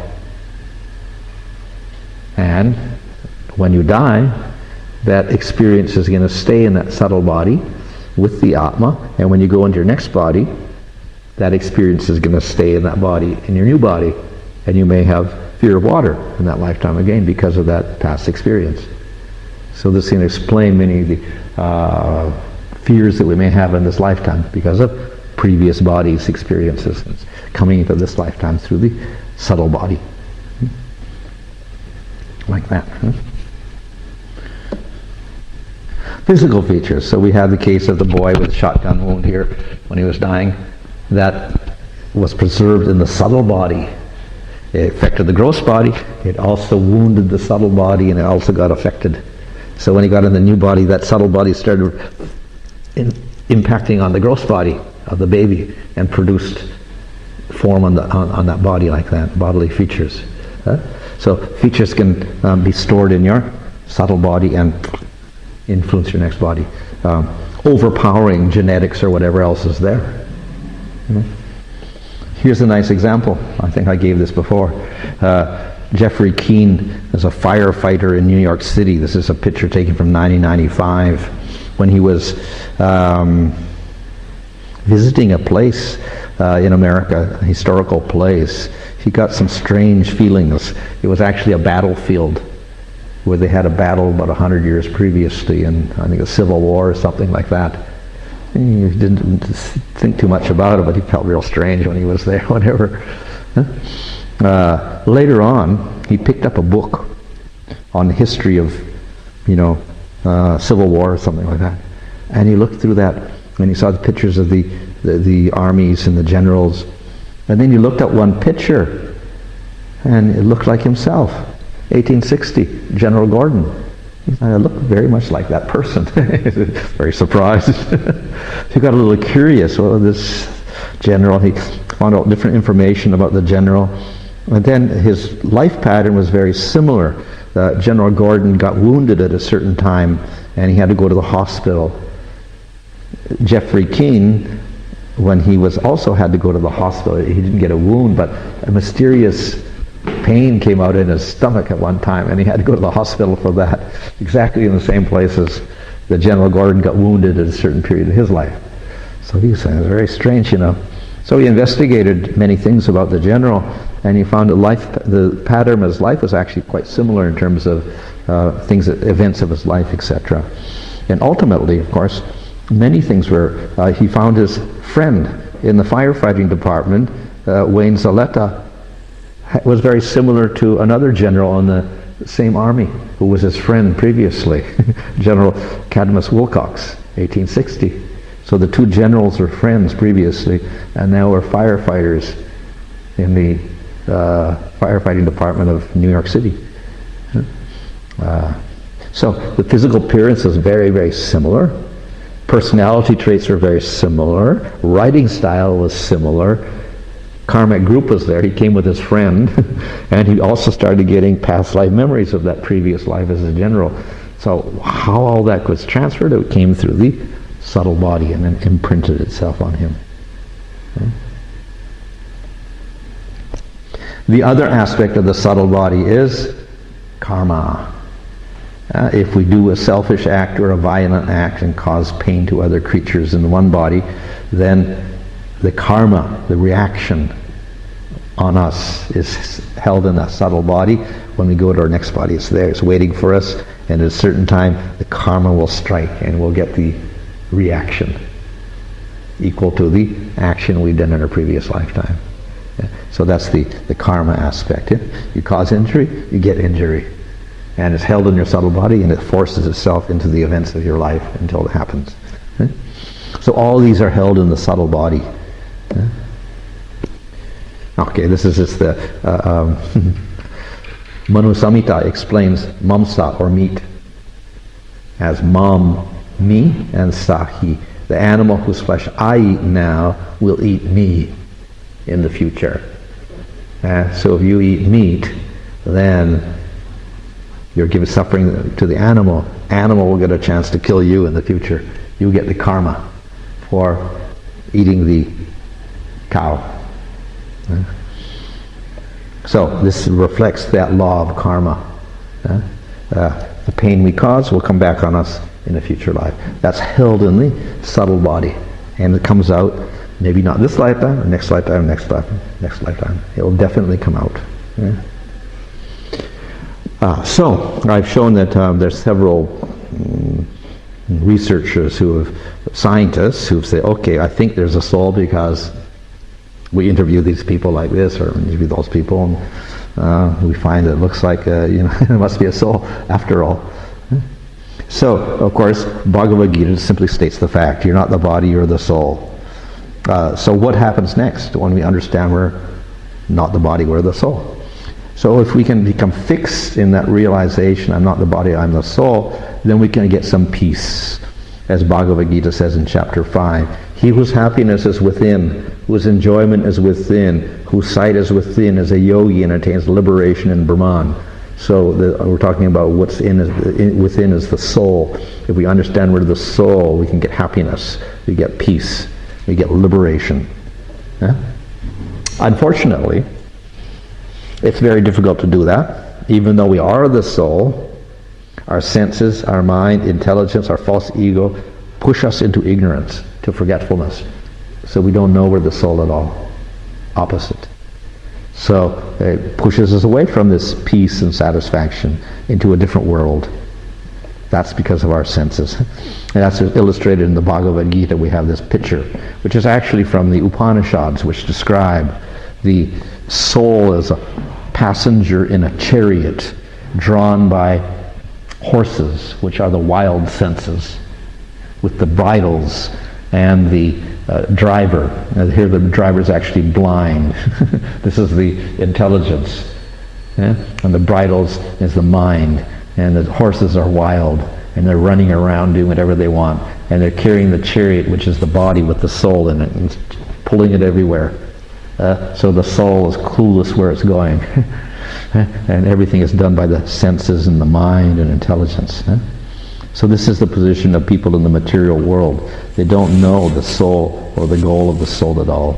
And when you die, that experience is going to stay in that subtle body with the Atma, and when you go into your next body, that experience is going to stay in that body, in your new body, and you may have fear of water in that lifetime again because of that past experience. So this can explain many of the uh, fears that we may have in this lifetime because of previous bodies' experiences coming into this lifetime through the subtle body. Like that. Physical features. So we have the case of the boy with a shotgun wound here when he was dying. That was preserved in the subtle body. It affected the gross body. It also wounded the subtle body, and it also got affected. So when he got in the new body, that subtle body started in, impacting on the gross body of the baby and produced form on, the, on, on that body like that, bodily features. Huh? So features can um, be stored in your subtle body and influence your next body, um, overpowering genetics or whatever else is there. You know? Here's a nice example. I think I gave this before. Uh, Jeffrey Keane is a firefighter in New York City. This is a picture taken from nineteen ninety-five when he was um, visiting a place uh, in America, a historical place. He got some strange feelings. It was actually a battlefield where they had a battle about a hundred years previously in, I think, a civil war or something like that. He didn't think too much about it, but he felt real strange when he was there, whatever. Uh, later on, he picked up a book on the history of, you know, uh, Civil War or something like that. And he looked through that, and he saw the pictures of the, the, the armies and the generals. And then he looked at one picture, and it looked like himself. eighteen sixty, General Gordon. I look very much like that person. Very surprised. He got a little curious. Well, this general, he found out different information about the general. And then his life pattern was very similar. Uh, General Gordon got wounded at a certain time, and he had to go to the hospital. Jeffrey Keane, when he was also had to go to the hospital, he didn't get a wound, but a mysterious pain came out in his stomach at one time, and he had to go to the hospital for that, exactly in the same place as the General Gordon got wounded at a certain period of his life. So he was saying, it's very strange, you know. So he investigated many things about the general, and he found that life, the pattern of his life was actually quite similar in terms of uh, things, events of his life, et cetera. And ultimately, of course, many things were, uh, he found his friend in the firefighting department, uh, Wayne Zaletta, was very similar to another general in the same army who was his friend previously, General Cadmus Wilcox, eighteen sixty. So the two generals were friends previously, and now were firefighters in the uh, firefighting department of New York City. Uh, so the physical appearance is very, very similar. Personality traits are very similar. Writing style was similar. Karmic group was there. He came with his friend, and he also started getting past life memories of that previous life as a general. So how all that was transferred, it came through the subtle body and then imprinted itself on him. Okay. The other aspect of the subtle body is karma. Uh, if we do a selfish act or a violent act and cause pain to other creatures in one body, then the karma, the reaction on us is held in that subtle body. When we go to our next body, it's there, it's waiting for us, and at a certain time the karma will strike and we'll get the reaction equal to the action we've done in our previous lifetime. Yeah. So that's the, the karma aspect. Yeah? You cause injury, you get injury. And it's held in your subtle body, and it forces itself into the events of your life until it happens. Yeah? So all these are held in the subtle body. Yeah? Okay, this is just the uh, um, Manu Samhita explains mamsa, or meat. as Mam, me, and Sahi. The animal whose flesh I eat now will eat me in the future. Uh, so if you eat meat, then you're giving suffering to the animal. Animal will get a chance to kill you in the future. You get the karma for eating the cow. Uh, so this reflects that law of karma. Uh, uh, the pain we cause will come back on us in a future life. That's held in the subtle body, and it comes out maybe not this lifetime, or next lifetime, next lifetime, next lifetime. It will definitely come out. Yeah? Uh, so I've shown that um, there's several um, researchers who have, scientists who say, okay, I think there's a soul because we interview these people like this, or interview those people, and uh, we find it looks like uh, you know there must be a soul after all. So, of course, Bhagavad Gita simply states the fact: you're not the body, you're the soul. Uh, so what happens next when we understand we're not the body, we're the soul? So if we can become fixed in that realization, I'm not the body, I'm the soul, then we can get some peace. As Bhagavad Gita says in chapter five, he whose happiness is within, whose enjoyment is within, whose sight is within, is a yogi and attains liberation in Brahman. So the, we're talking about what's in, is, in within is the soul. If we understand we're the soul, we can get happiness, we get peace, we get liberation. Yeah? Unfortunately, it's very difficult to do that. Even though we are the soul, our senses, our mind, intelligence, our false ego push us into ignorance, to forgetfulness. So we don't know we're the soul at all. Opposite. So it pushes us away from this peace and satisfaction into a different world. That's because of our senses. And that's illustrated in the Bhagavad Gita. We have this picture, which is actually from the Upanishads, which describe the soul as a passenger in a chariot drawn by horses, which are the wild senses, with the bridles and the uh, driver. And here the driver is actually blind. This is the intelligence. Yeah? And the bridles is the mind. And the horses are wild. And they're running around doing whatever they want. And they're carrying the chariot, which is the body with the soul in it, and pulling it everywhere. Uh, so the soul is clueless where it's going. And everything is done by the senses and the mind and intelligence. Eh? So this is the position of people in the material world. They don't know the soul or the goal of the soul at all.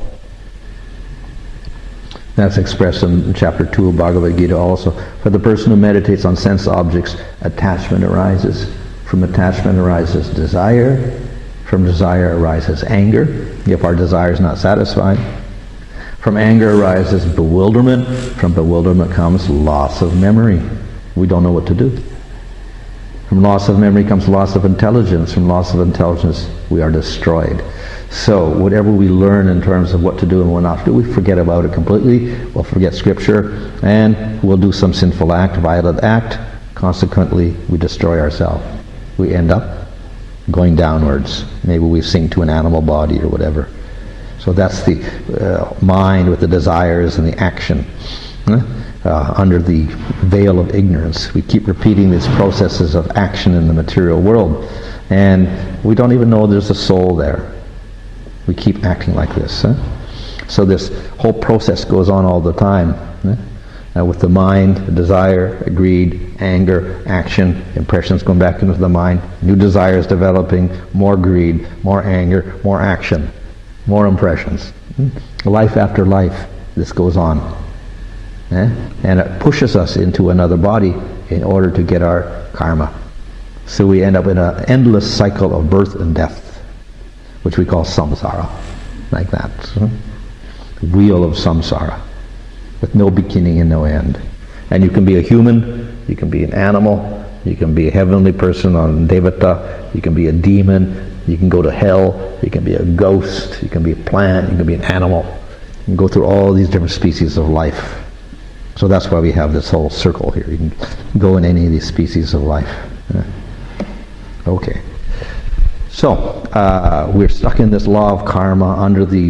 That's expressed in chapter two of Bhagavad Gita also. For the person who meditates on sense objects, attachment arises. From attachment arises desire. From desire arises anger, if our desire is not satisfied. From anger arises bewilderment. From bewilderment comes loss of memory. We don't know what to do. From loss of memory comes loss of intelligence. From loss of intelligence, we are destroyed. So whatever we learn in terms of what to do and what not to do, we forget about it completely. We'll forget Scripture, and we'll do some sinful act, violent act. Consequently, we destroy ourselves. We end up going downwards. Maybe we sink to an animal body or whatever. So that's the uh, mind with the desires and the action. Uh, under the veil of ignorance, we keep repeating these processes of action in the material world, and we don't even know there's a soul there. We keep acting like this. Huh? So this whole process goes on all the time. Huh? Uh, with the mind, desire, greed, anger, action, impressions going back into the mind, new desires developing, more greed, more anger, more action, more impressions. Hmm? Life after life, this goes on. Eh? And it pushes us into another body in order to get our karma. So we end up in an endless cycle of birth and death, which we call samsara, like that. The wheel of samsara, with no beginning and no end. And you can be a human, you can be an animal, you can be a heavenly person on Devata, you can be a demon, you can go to hell, you can be a ghost, you can be a plant, you can be an animal. You can go through all these different species of life. So that's why we have this whole circle here. You can go in any of these species of life. Yeah. Okay. So, uh, we're stuck in this law of karma under the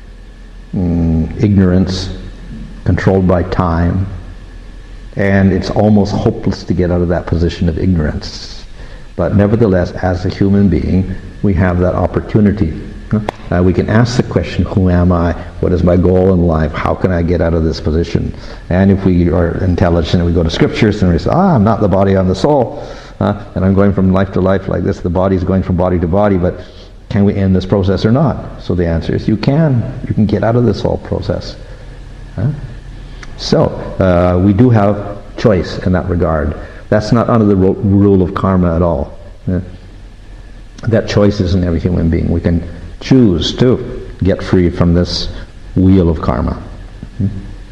um, ignorance, controlled by time, and it's almost hopeless to get out of that position of ignorance. But nevertheless, as a human being, we have that opportunity. Uh, we can ask the question, who am I? What is my goal in life? How can I get out of this position? And if we are intelligent, we go to scriptures and we say, ah, I'm not the body, I'm the soul. Uh, and I'm going from life to life like this. The body is going from body to body, but can we end this process or not? So the answer is you can. You can get out of this whole process. Huh? So uh, we do have choice in that regard. That's not under the ro- rule of karma at all. Uh, that choice is in every human being. We can choose to get free from this wheel of karma. Hmm?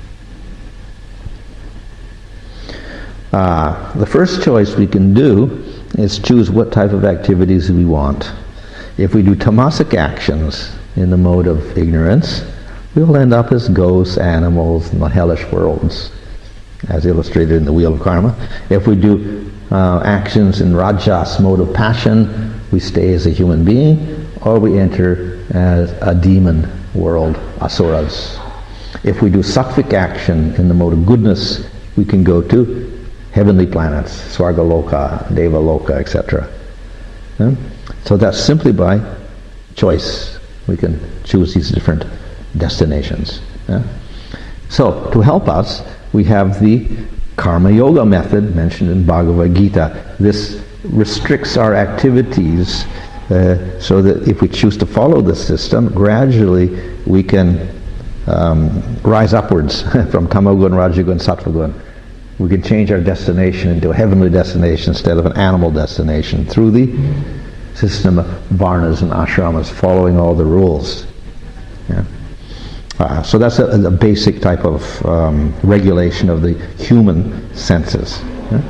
Uh, the first choice we can do is choose what type of activities we want. If we do tamasic actions in the mode of ignorance, we will end up as ghosts, animals, in the hellish worlds, as illustrated in the wheel of karma. If we do uh, actions in rajas mode of passion, we stay as a human being, or we enter as a demon world, asuras. If we do sattvic action in the mode of goodness, we can go to heavenly planets, Swargaloka, Devaloka, et cetera. Yeah? So that's simply by choice. We can choose these different destinations. Yeah? So, to help us, we have the Karma Yoga method mentioned in Bhagavad Gita. This restricts our activities uh, so that if we choose to follow this system, gradually we can um, rise upwards from Tamagun, Rajagun, Sattvagun. We can change our destination into a heavenly destination instead of an animal destination through the system of varnas and ashramas, following all the rules. Yeah. Uh, so that's a, a basic type of um, regulation of the human senses. Yeah.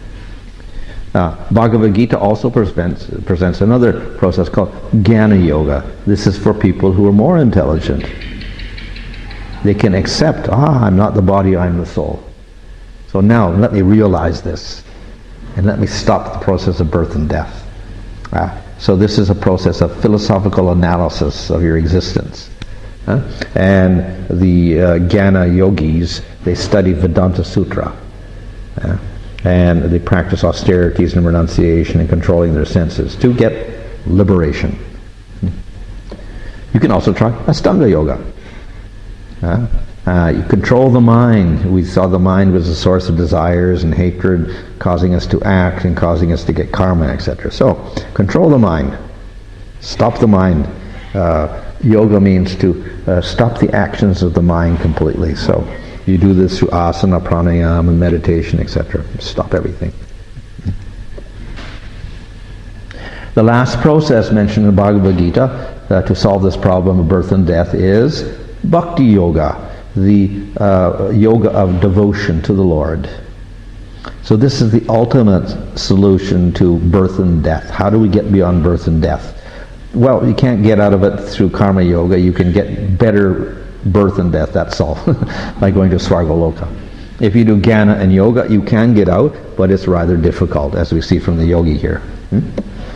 Uh, Bhagavad Gita also presents, presents another process called Jnana Yoga. This is for people who are more intelligent. They can accept, ah, I'm not the body, I'm the soul. So now let me realize this, and let me stop the process of birth and death. Uh, so this is a process of philosophical analysis of your existence. Uh, and the uh, Jnana yogis, they study Vedanta Sutra. Uh, and they practice austerities and renunciation and controlling their senses to get liberation. You can also try Astanga Yoga. Uh, uh, you control the mind. We saw the mind was a source of desires and hatred, causing us to act and causing us to get karma, et cetera. So, control the mind. Stop the mind. Uh, yoga means to uh, stop the actions of the mind completely. So, you do this through asana, pranayama, and meditation, et cetera. Stop everything. The last process mentioned in Bhagavad Gita uh, to solve this problem of birth and death is Bhakti Yoga, the uh, yoga of devotion to the Lord. So this is the ultimate solution to birth and death. How do we get beyond birth and death? Well, you can't get out of it through karma yoga. You can get better birth and death, that's all, by going to Swargaloka. If you do Jnana and yoga, you can get out, but it's rather difficult, as we see from the yogi here. Hmm?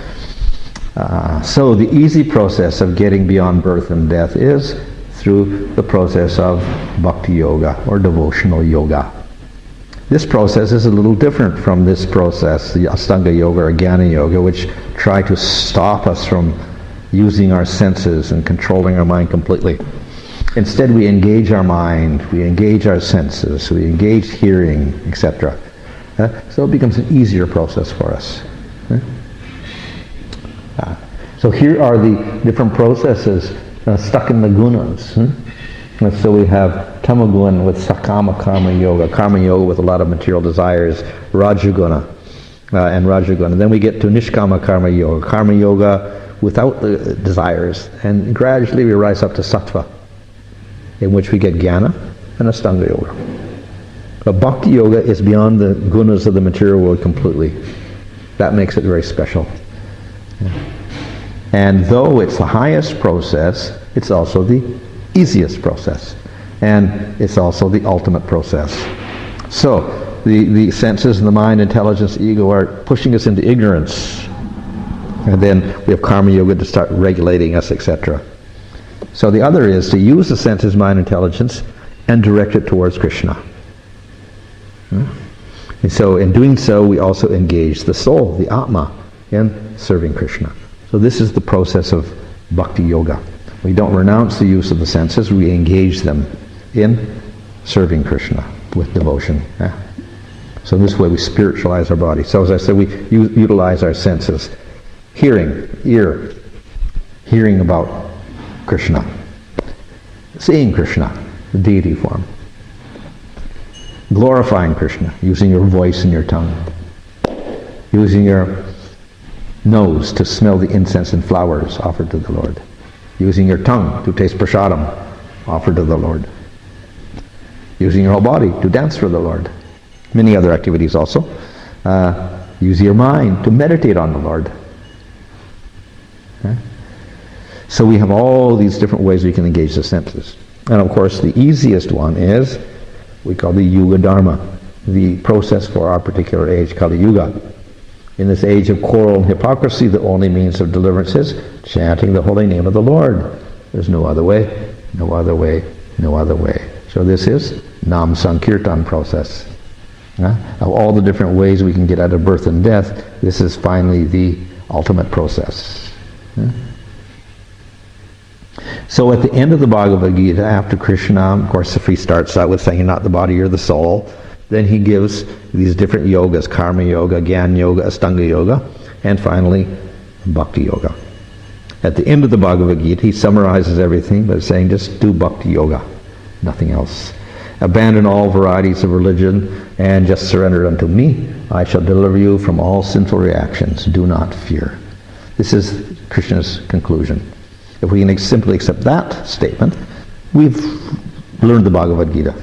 Uh, so the easy process of getting beyond birth and death is through the process of bhakti yoga or devotional yoga. This process is a little different from this process, the Astanga yoga or Jnana yoga, which try to stop us from using our senses and controlling our mind completely. Instead, we engage our mind, we engage our senses, we engage hearing, et cetera. Uh, so it becomes an easier process for us. Uh, uh, so here are the different processes Uh, stuck in the gunas. Hmm? And so we have tamagun with sakama karma yoga, karma yoga with a lot of material desires, rajaguna uh, and rajaguna. Then we get to nishkama karma yoga, karma yoga without the desires, and gradually we rise up to sattva, in which we get jnana and astanga yoga. But bhakti yoga is beyond the gunas of the material world completely. That makes it very special. Yeah. And though it's the highest process, it's also the easiest process. And it's also the ultimate process. So, the, the senses and the mind, intelligence, ego are pushing us into ignorance. And then we have karma yoga to start regulating us, et cetera. So the other is to use the senses, mind, intelligence, and direct it towards Krishna. Hmm? And so in doing so, we also engage the soul, the Atma, in serving Krishna. So this is the process of bhakti yoga. We don't renounce the use of the senses, we engage them in serving Krishna with devotion. Yeah. So this way we spiritualize our body. So as I said, we u- utilize our senses. Hearing, ear, hearing about Krishna. Seeing Krishna, the deity form. Glorifying Krishna, using your voice and your tongue. Using your nose to smell the incense and flowers offered to the Lord. Using your tongue to taste prasadam offered to the Lord. Using your whole body to dance for the Lord. Many other activities also. Uh, use your mind to meditate on the Lord. Okay? So we have all these different ways we can engage the senses. And of course the easiest one is, we call the Yuga Dharma, the process for our particular age, Kali Yuga. In this age of quarrel and hypocrisy, the only means of deliverance is chanting the holy name of the Lord. There's no other way, no other way, no other way. So this is Nam Sankirtan process. Uh, of all the different ways we can get out of birth and death, this is finally the ultimate process. Uh. So at the end of the Bhagavad Gita, after Krishna, of course, if he starts out with saying you're not the body, you're the soul, then he gives these different yogas, karma yoga, gyan yoga, astanga yoga, and finally bhakti yoga. At the end of the Bhagavad Gita, he summarizes everything by saying just do bhakti yoga, nothing else. Abandon all varieties of religion and just surrender unto me. I shall deliver you from all sinful reactions. Do not fear. This is Krishna's conclusion. If we can simply accept that statement, we've learned the Bhagavad Gita.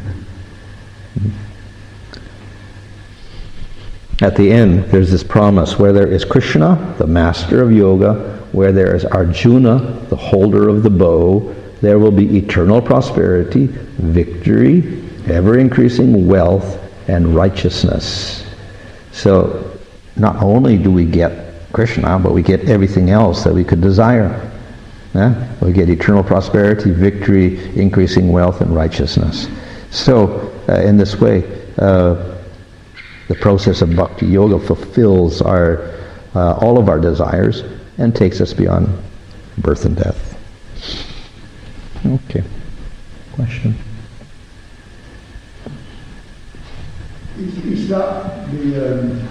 At the end, there's this promise, where there is Krishna, the master of yoga, where there is Arjuna, the holder of the bow, there will be eternal prosperity, victory, ever-increasing wealth, and righteousness. So, not only do we get Krishna, but we get everything else that we could desire. Yeah? We get eternal prosperity, victory, increasing wealth, and righteousness. So, uh, in this way, uh, the process of bhakti yoga fulfills our uh, all of our desires and takes us beyond birth and death. Okay. Question? Is, is that the um,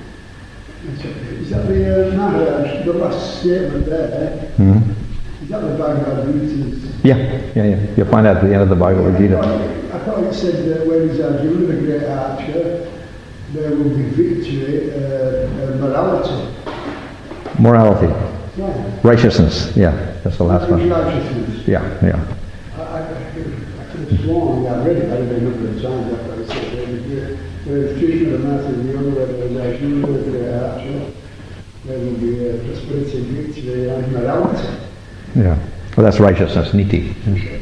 is that the uh, Maharaj, the last statement there? Mm-hmm. Is that the Bhagavad Gita? Yeah, yeah, yeah. You'll find out at the end of the Bhagavad Gita. I thought, I thought it said that when he's Arjuna, the great archer, there will be victory, uh, uh, morality. Morality. Yeah. Righteousness. Yeah, that's the last one. Righteousness. Yeah, yeah. I, I, I could have sworn, I read it, I read it a number of times after I said that whereas Krishna, the master of yoga, where there is Arjuna, the great archer, there will be uh, prosperity, victory, and morality. Yeah. Well, that's righteousness, niti.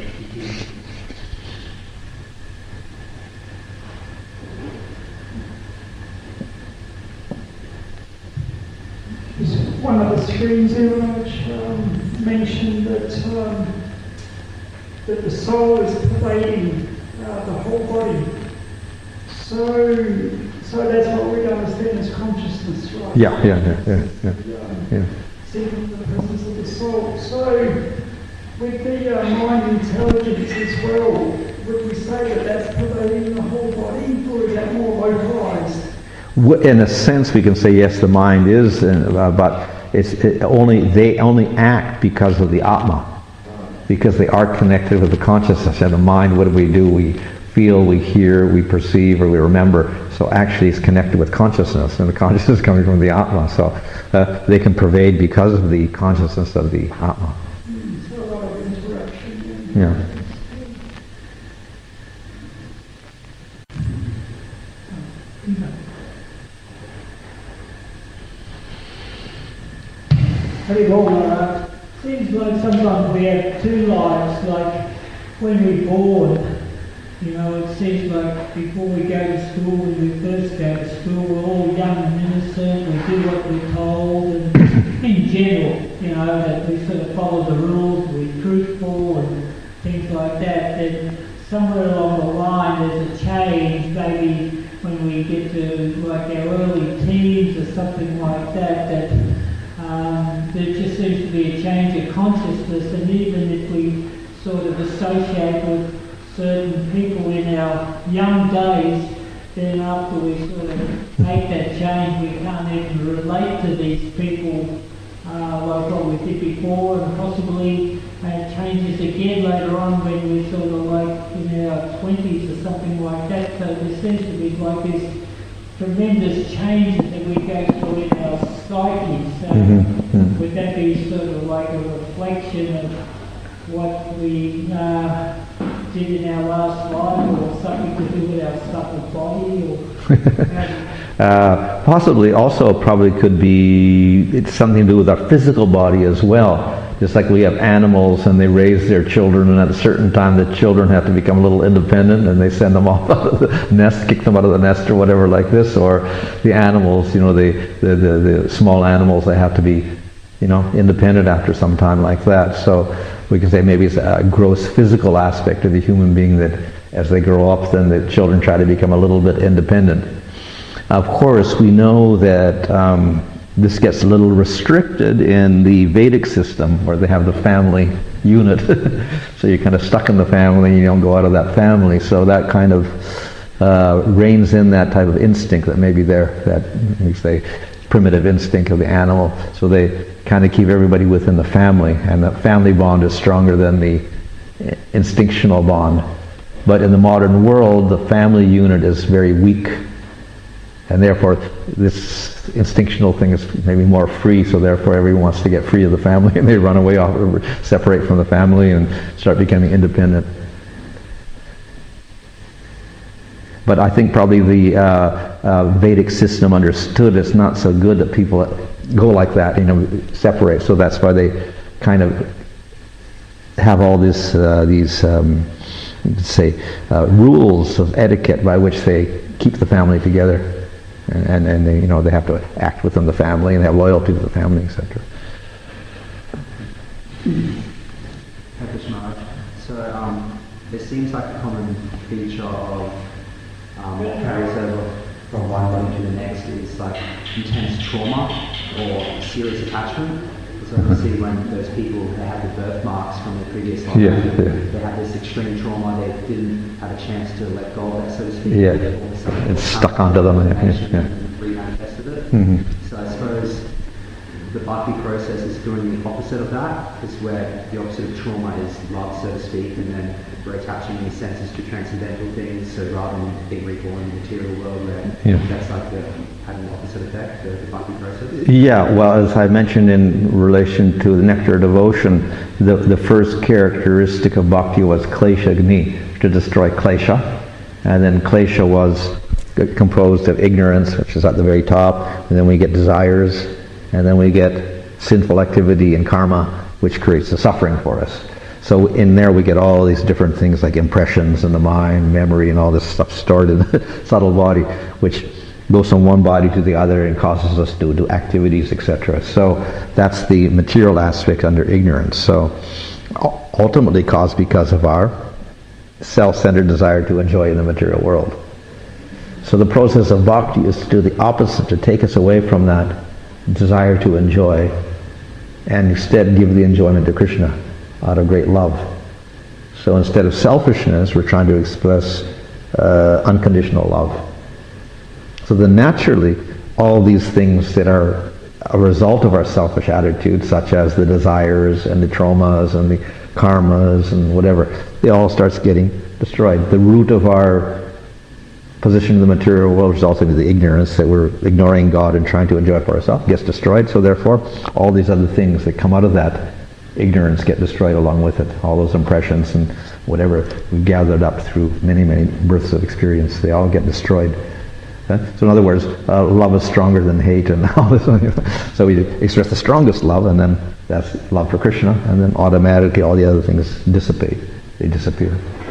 One of the screens there which um, mentioned that um, that the soul is pervading uh, the whole body. So, so that's what we understand as consciousness, right? Yeah, yeah, yeah, yeah, yeah. Um, yeah. Seeking the presence of the soul. So, with the uh, mind intelligence as well, would we say that that's pervading the whole body, or is that more localized? In a sense, we can say yes, the mind is, uh, but it's it only they only act because of the Atma, because they are connected with the consciousness. And the mind, what do we do? We feel, we hear, we perceive, or we remember. So actually, it's connected with consciousness, and the consciousness is coming from the Atma. So uh, they can pervade because of the consciousness of the Atma. Mm, so a lot of interaction. Yeah. Very well, uh, seems like sometimes we have two lives, like when we're born, you know, it seems like before we go to school, when we first go to school, we're all young and innocent, we do what we're told, and in general, you know, that we sort of follow the rules, we're truthful and things like that. Then somewhere along the line there's a change, maybe when we we get to like our early teens or something like that, that um, there just seems to be a change of consciousness, and even if we sort of associate with certain people in our young days, then after we sort of make that change, we can't even relate to these people uh, like what we did before, and possibly uh, changes again later on when we're sort of like in our twenties or something like that. So there seems to be like this tremendous changes that we go through in our psyche. So Mm-hmm. Mm-hmm. would that be sort of like a reflection of what we uh, did in our last life, or something to do with our subtle body, or Uh, possibly also probably could be, it's something to do with our physical body as well. Just like we have animals and they raise their children, and at a certain time the children have to become a little independent and they send them off out of the nest, kick them out of the nest or whatever like this. Or the animals, you know, the, the, the, the small animals, they have to be, you know, independent after some time like that. So we can say maybe it's a gross physical aspect of the human being that as they grow up, then the children try to become a little bit independent. Of course, we know that um, this gets a little restricted in the Vedic system, where they have the family unit. So you're kind of stuck in the family, you don't go out of that family. So that kind of uh, reins in that type of instinct that may be there, that we say primitive instinct of the animal. So they kind of keep everybody within the family, and the family bond is stronger than the instinctual bond. But in the modern world, the family unit is very weak, and therefore this instinctual thing is maybe more free, so therefore everyone wants to get free of the family and they run away off, or separate from the family and start becoming independent. But I think probably the uh, uh, Vedic system understood it's not so good that people go like that, you know, separate. So that's why they kind of have all this, uh, these, um, say, uh, rules of etiquette by which they keep the family together. And, and they, you know, they have to act within the family and have loyalty to the family, et cetera. So um, it seems like a common feature of um, what carries over from one body to the next is like intense trauma or serious attachment. So obviously when those people, they have the birthmarks from their previous life, Yeah, yeah. they have this extreme trauma, they didn't have a chance to let go of that, so to speak. Yeah. All of a sudden It's stuck onto them, yeah, and yeah. remanifested it. Mm-hmm. So I suppose the bhakti process is doing the opposite of that, is where the opposite of trauma is love, so to speak, and then we're attaching these senses to transcendental things, so rather than being reborn in the material world, where Yeah. that's like the, having the opposite effect, the, the bhakti process. Yeah, well, as I mentioned in relation to the nectar of devotion, the, the first characteristic of bhakti was klesha agni, to destroy klesha. And then klesha was composed of ignorance, which is at the very top, and then we get desires, and then we get sinful activity and karma, which creates the suffering for us. So in there we get all these different things like impressions in the mind, memory, and all this stuff stored in the subtle body, which goes from one body to the other and causes us to do activities, et cetera. So that's the material aspect under ignorance. So ultimately caused because of our self-centered desire to enjoy in the material world. So the process of bhakti is to do the opposite, to take us away from that desire to enjoy and instead give the enjoyment to Krishna out of great love. So instead of selfishness, we're trying to express uh, unconditional love. So then naturally, all these things that are a result of our selfish attitude, such as the desires and the traumas and the karmas and whatever, it all starts getting destroyed. The root of our position in the material world resulting in the ignorance that we're ignoring God and trying to enjoy it for ourselves gets destroyed. So therefore, all these other things that come out of that ignorance get destroyed along with it. All those impressions and whatever we've gathered up through many, many births of experience, they all get destroyed. Uh, so in other words, uh, love is stronger than hate and all this. So we express the strongest love, and then that's love for Krishna, and then automatically all the other things dissipate. They disappear.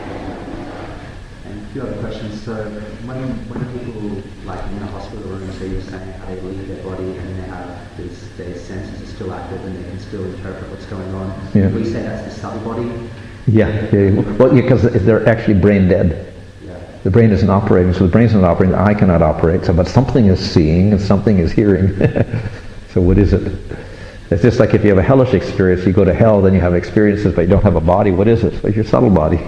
And a few other questions. So when, when people, like in the hospital room, so you're saying how they leave their body and they have these, their senses are still active and they can still interpret what's going on. Yeah. We say that's the subtle body. Yeah, yeah. Well, because yeah, they're actually brain dead. Yeah. The brain isn't operating, so the brain's not operating, the eye cannot operate, so, but something is seeing and something is hearing. So what is it? It's just like if you have a hellish experience, you go to hell, then you have experiences, but you don't have a body. What is it? It's your subtle body.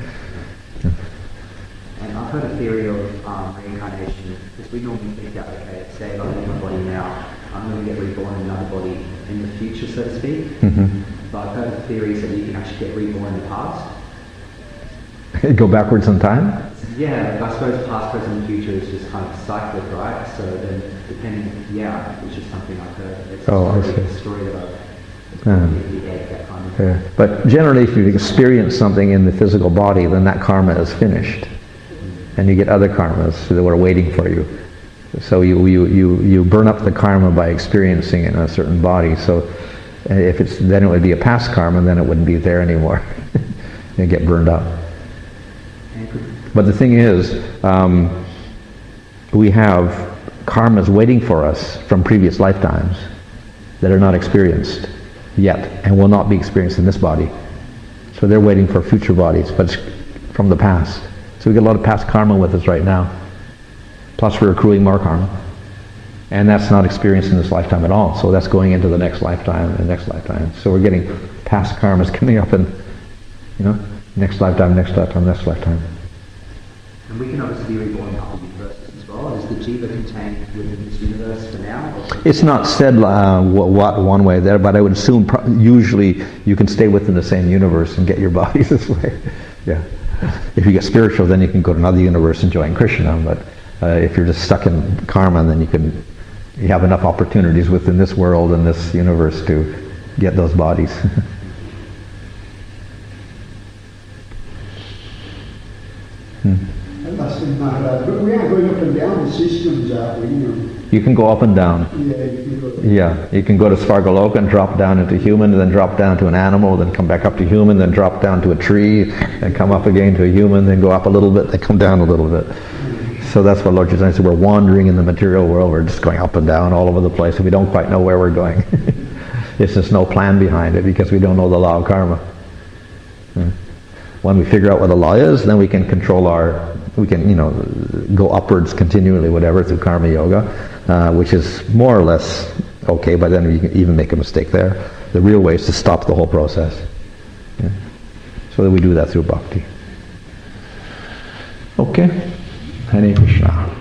And I've heard a theory of um, reincarnation, because we normally think that, okay, say if I leave my body now, I'm going to get reborn in another body in the future, so to speak. Mm-hmm. But I've heard theories that you can actually get reborn in the past. Go backwards in time? Yeah, I suppose past, present, and future is just kind of cyclic, right? So then, depending, yeah, it's just something I've heard. It's Oh, I a story, see. a story that I've Yeah. the egg, that kind of Yeah. But generally, if you've experienced something in the physical body, then that karma is finished. And you get other karmas that were waiting for you. So you, you, you, you burn up the karma by experiencing it in a certain body. So uh, if it's, then it would be a past karma, then it wouldn't be there anymore. You get burned up. And could, But the thing is, um, we have karmas waiting for us from previous lifetimes that are not experienced yet and will not be experienced in this body. So they're waiting for future bodies, but it's from the past. So we get a lot of past karma with us right now. Plus we're accruing more karma. And that's not experienced in this lifetime at all. So that's going into the next lifetime and next lifetime. So we're getting past karmas coming up in, you know, next lifetime, next lifetime, next lifetime. and we can obviously be reborn in other universes as well. Is the jiva contained within this universe for now? Or It's not said uh, what, what one way there, but I would assume pro- usually you can stay within the same universe and get your body this way. Yeah. If you get spiritual, then you can go to another universe and join Krishna. But uh, if you're just stuck in karma, then you can you have enough opportunities within this world and this universe to get those bodies. hmm. That must be Maharaj. But we are going up and down the systems, aren't we? You know? You can go up and down. Yeah, you can go. Yeah, you can go to Svargaloka and drop down into human, and then drop down to an animal, then come back up to human, then drop down to a tree, and come up again to a human, then go up a little bit, then come down a little bit. So that's what Lord Jesus said. We're wandering in the material world. We're just going up and down all over the place, and we don't quite know where we're going. There's just no plan behind it because we don't know the law of karma. Hmm. When we figure out what the law is, then we can control our, we can, you know, go upwards continually, whatever, through karma yoga, uh, which is more or less okay, but then you can even make a mistake there. The real way is to stop the whole process. Yeah. So that we do that through bhakti. Okay? Hare Krishna.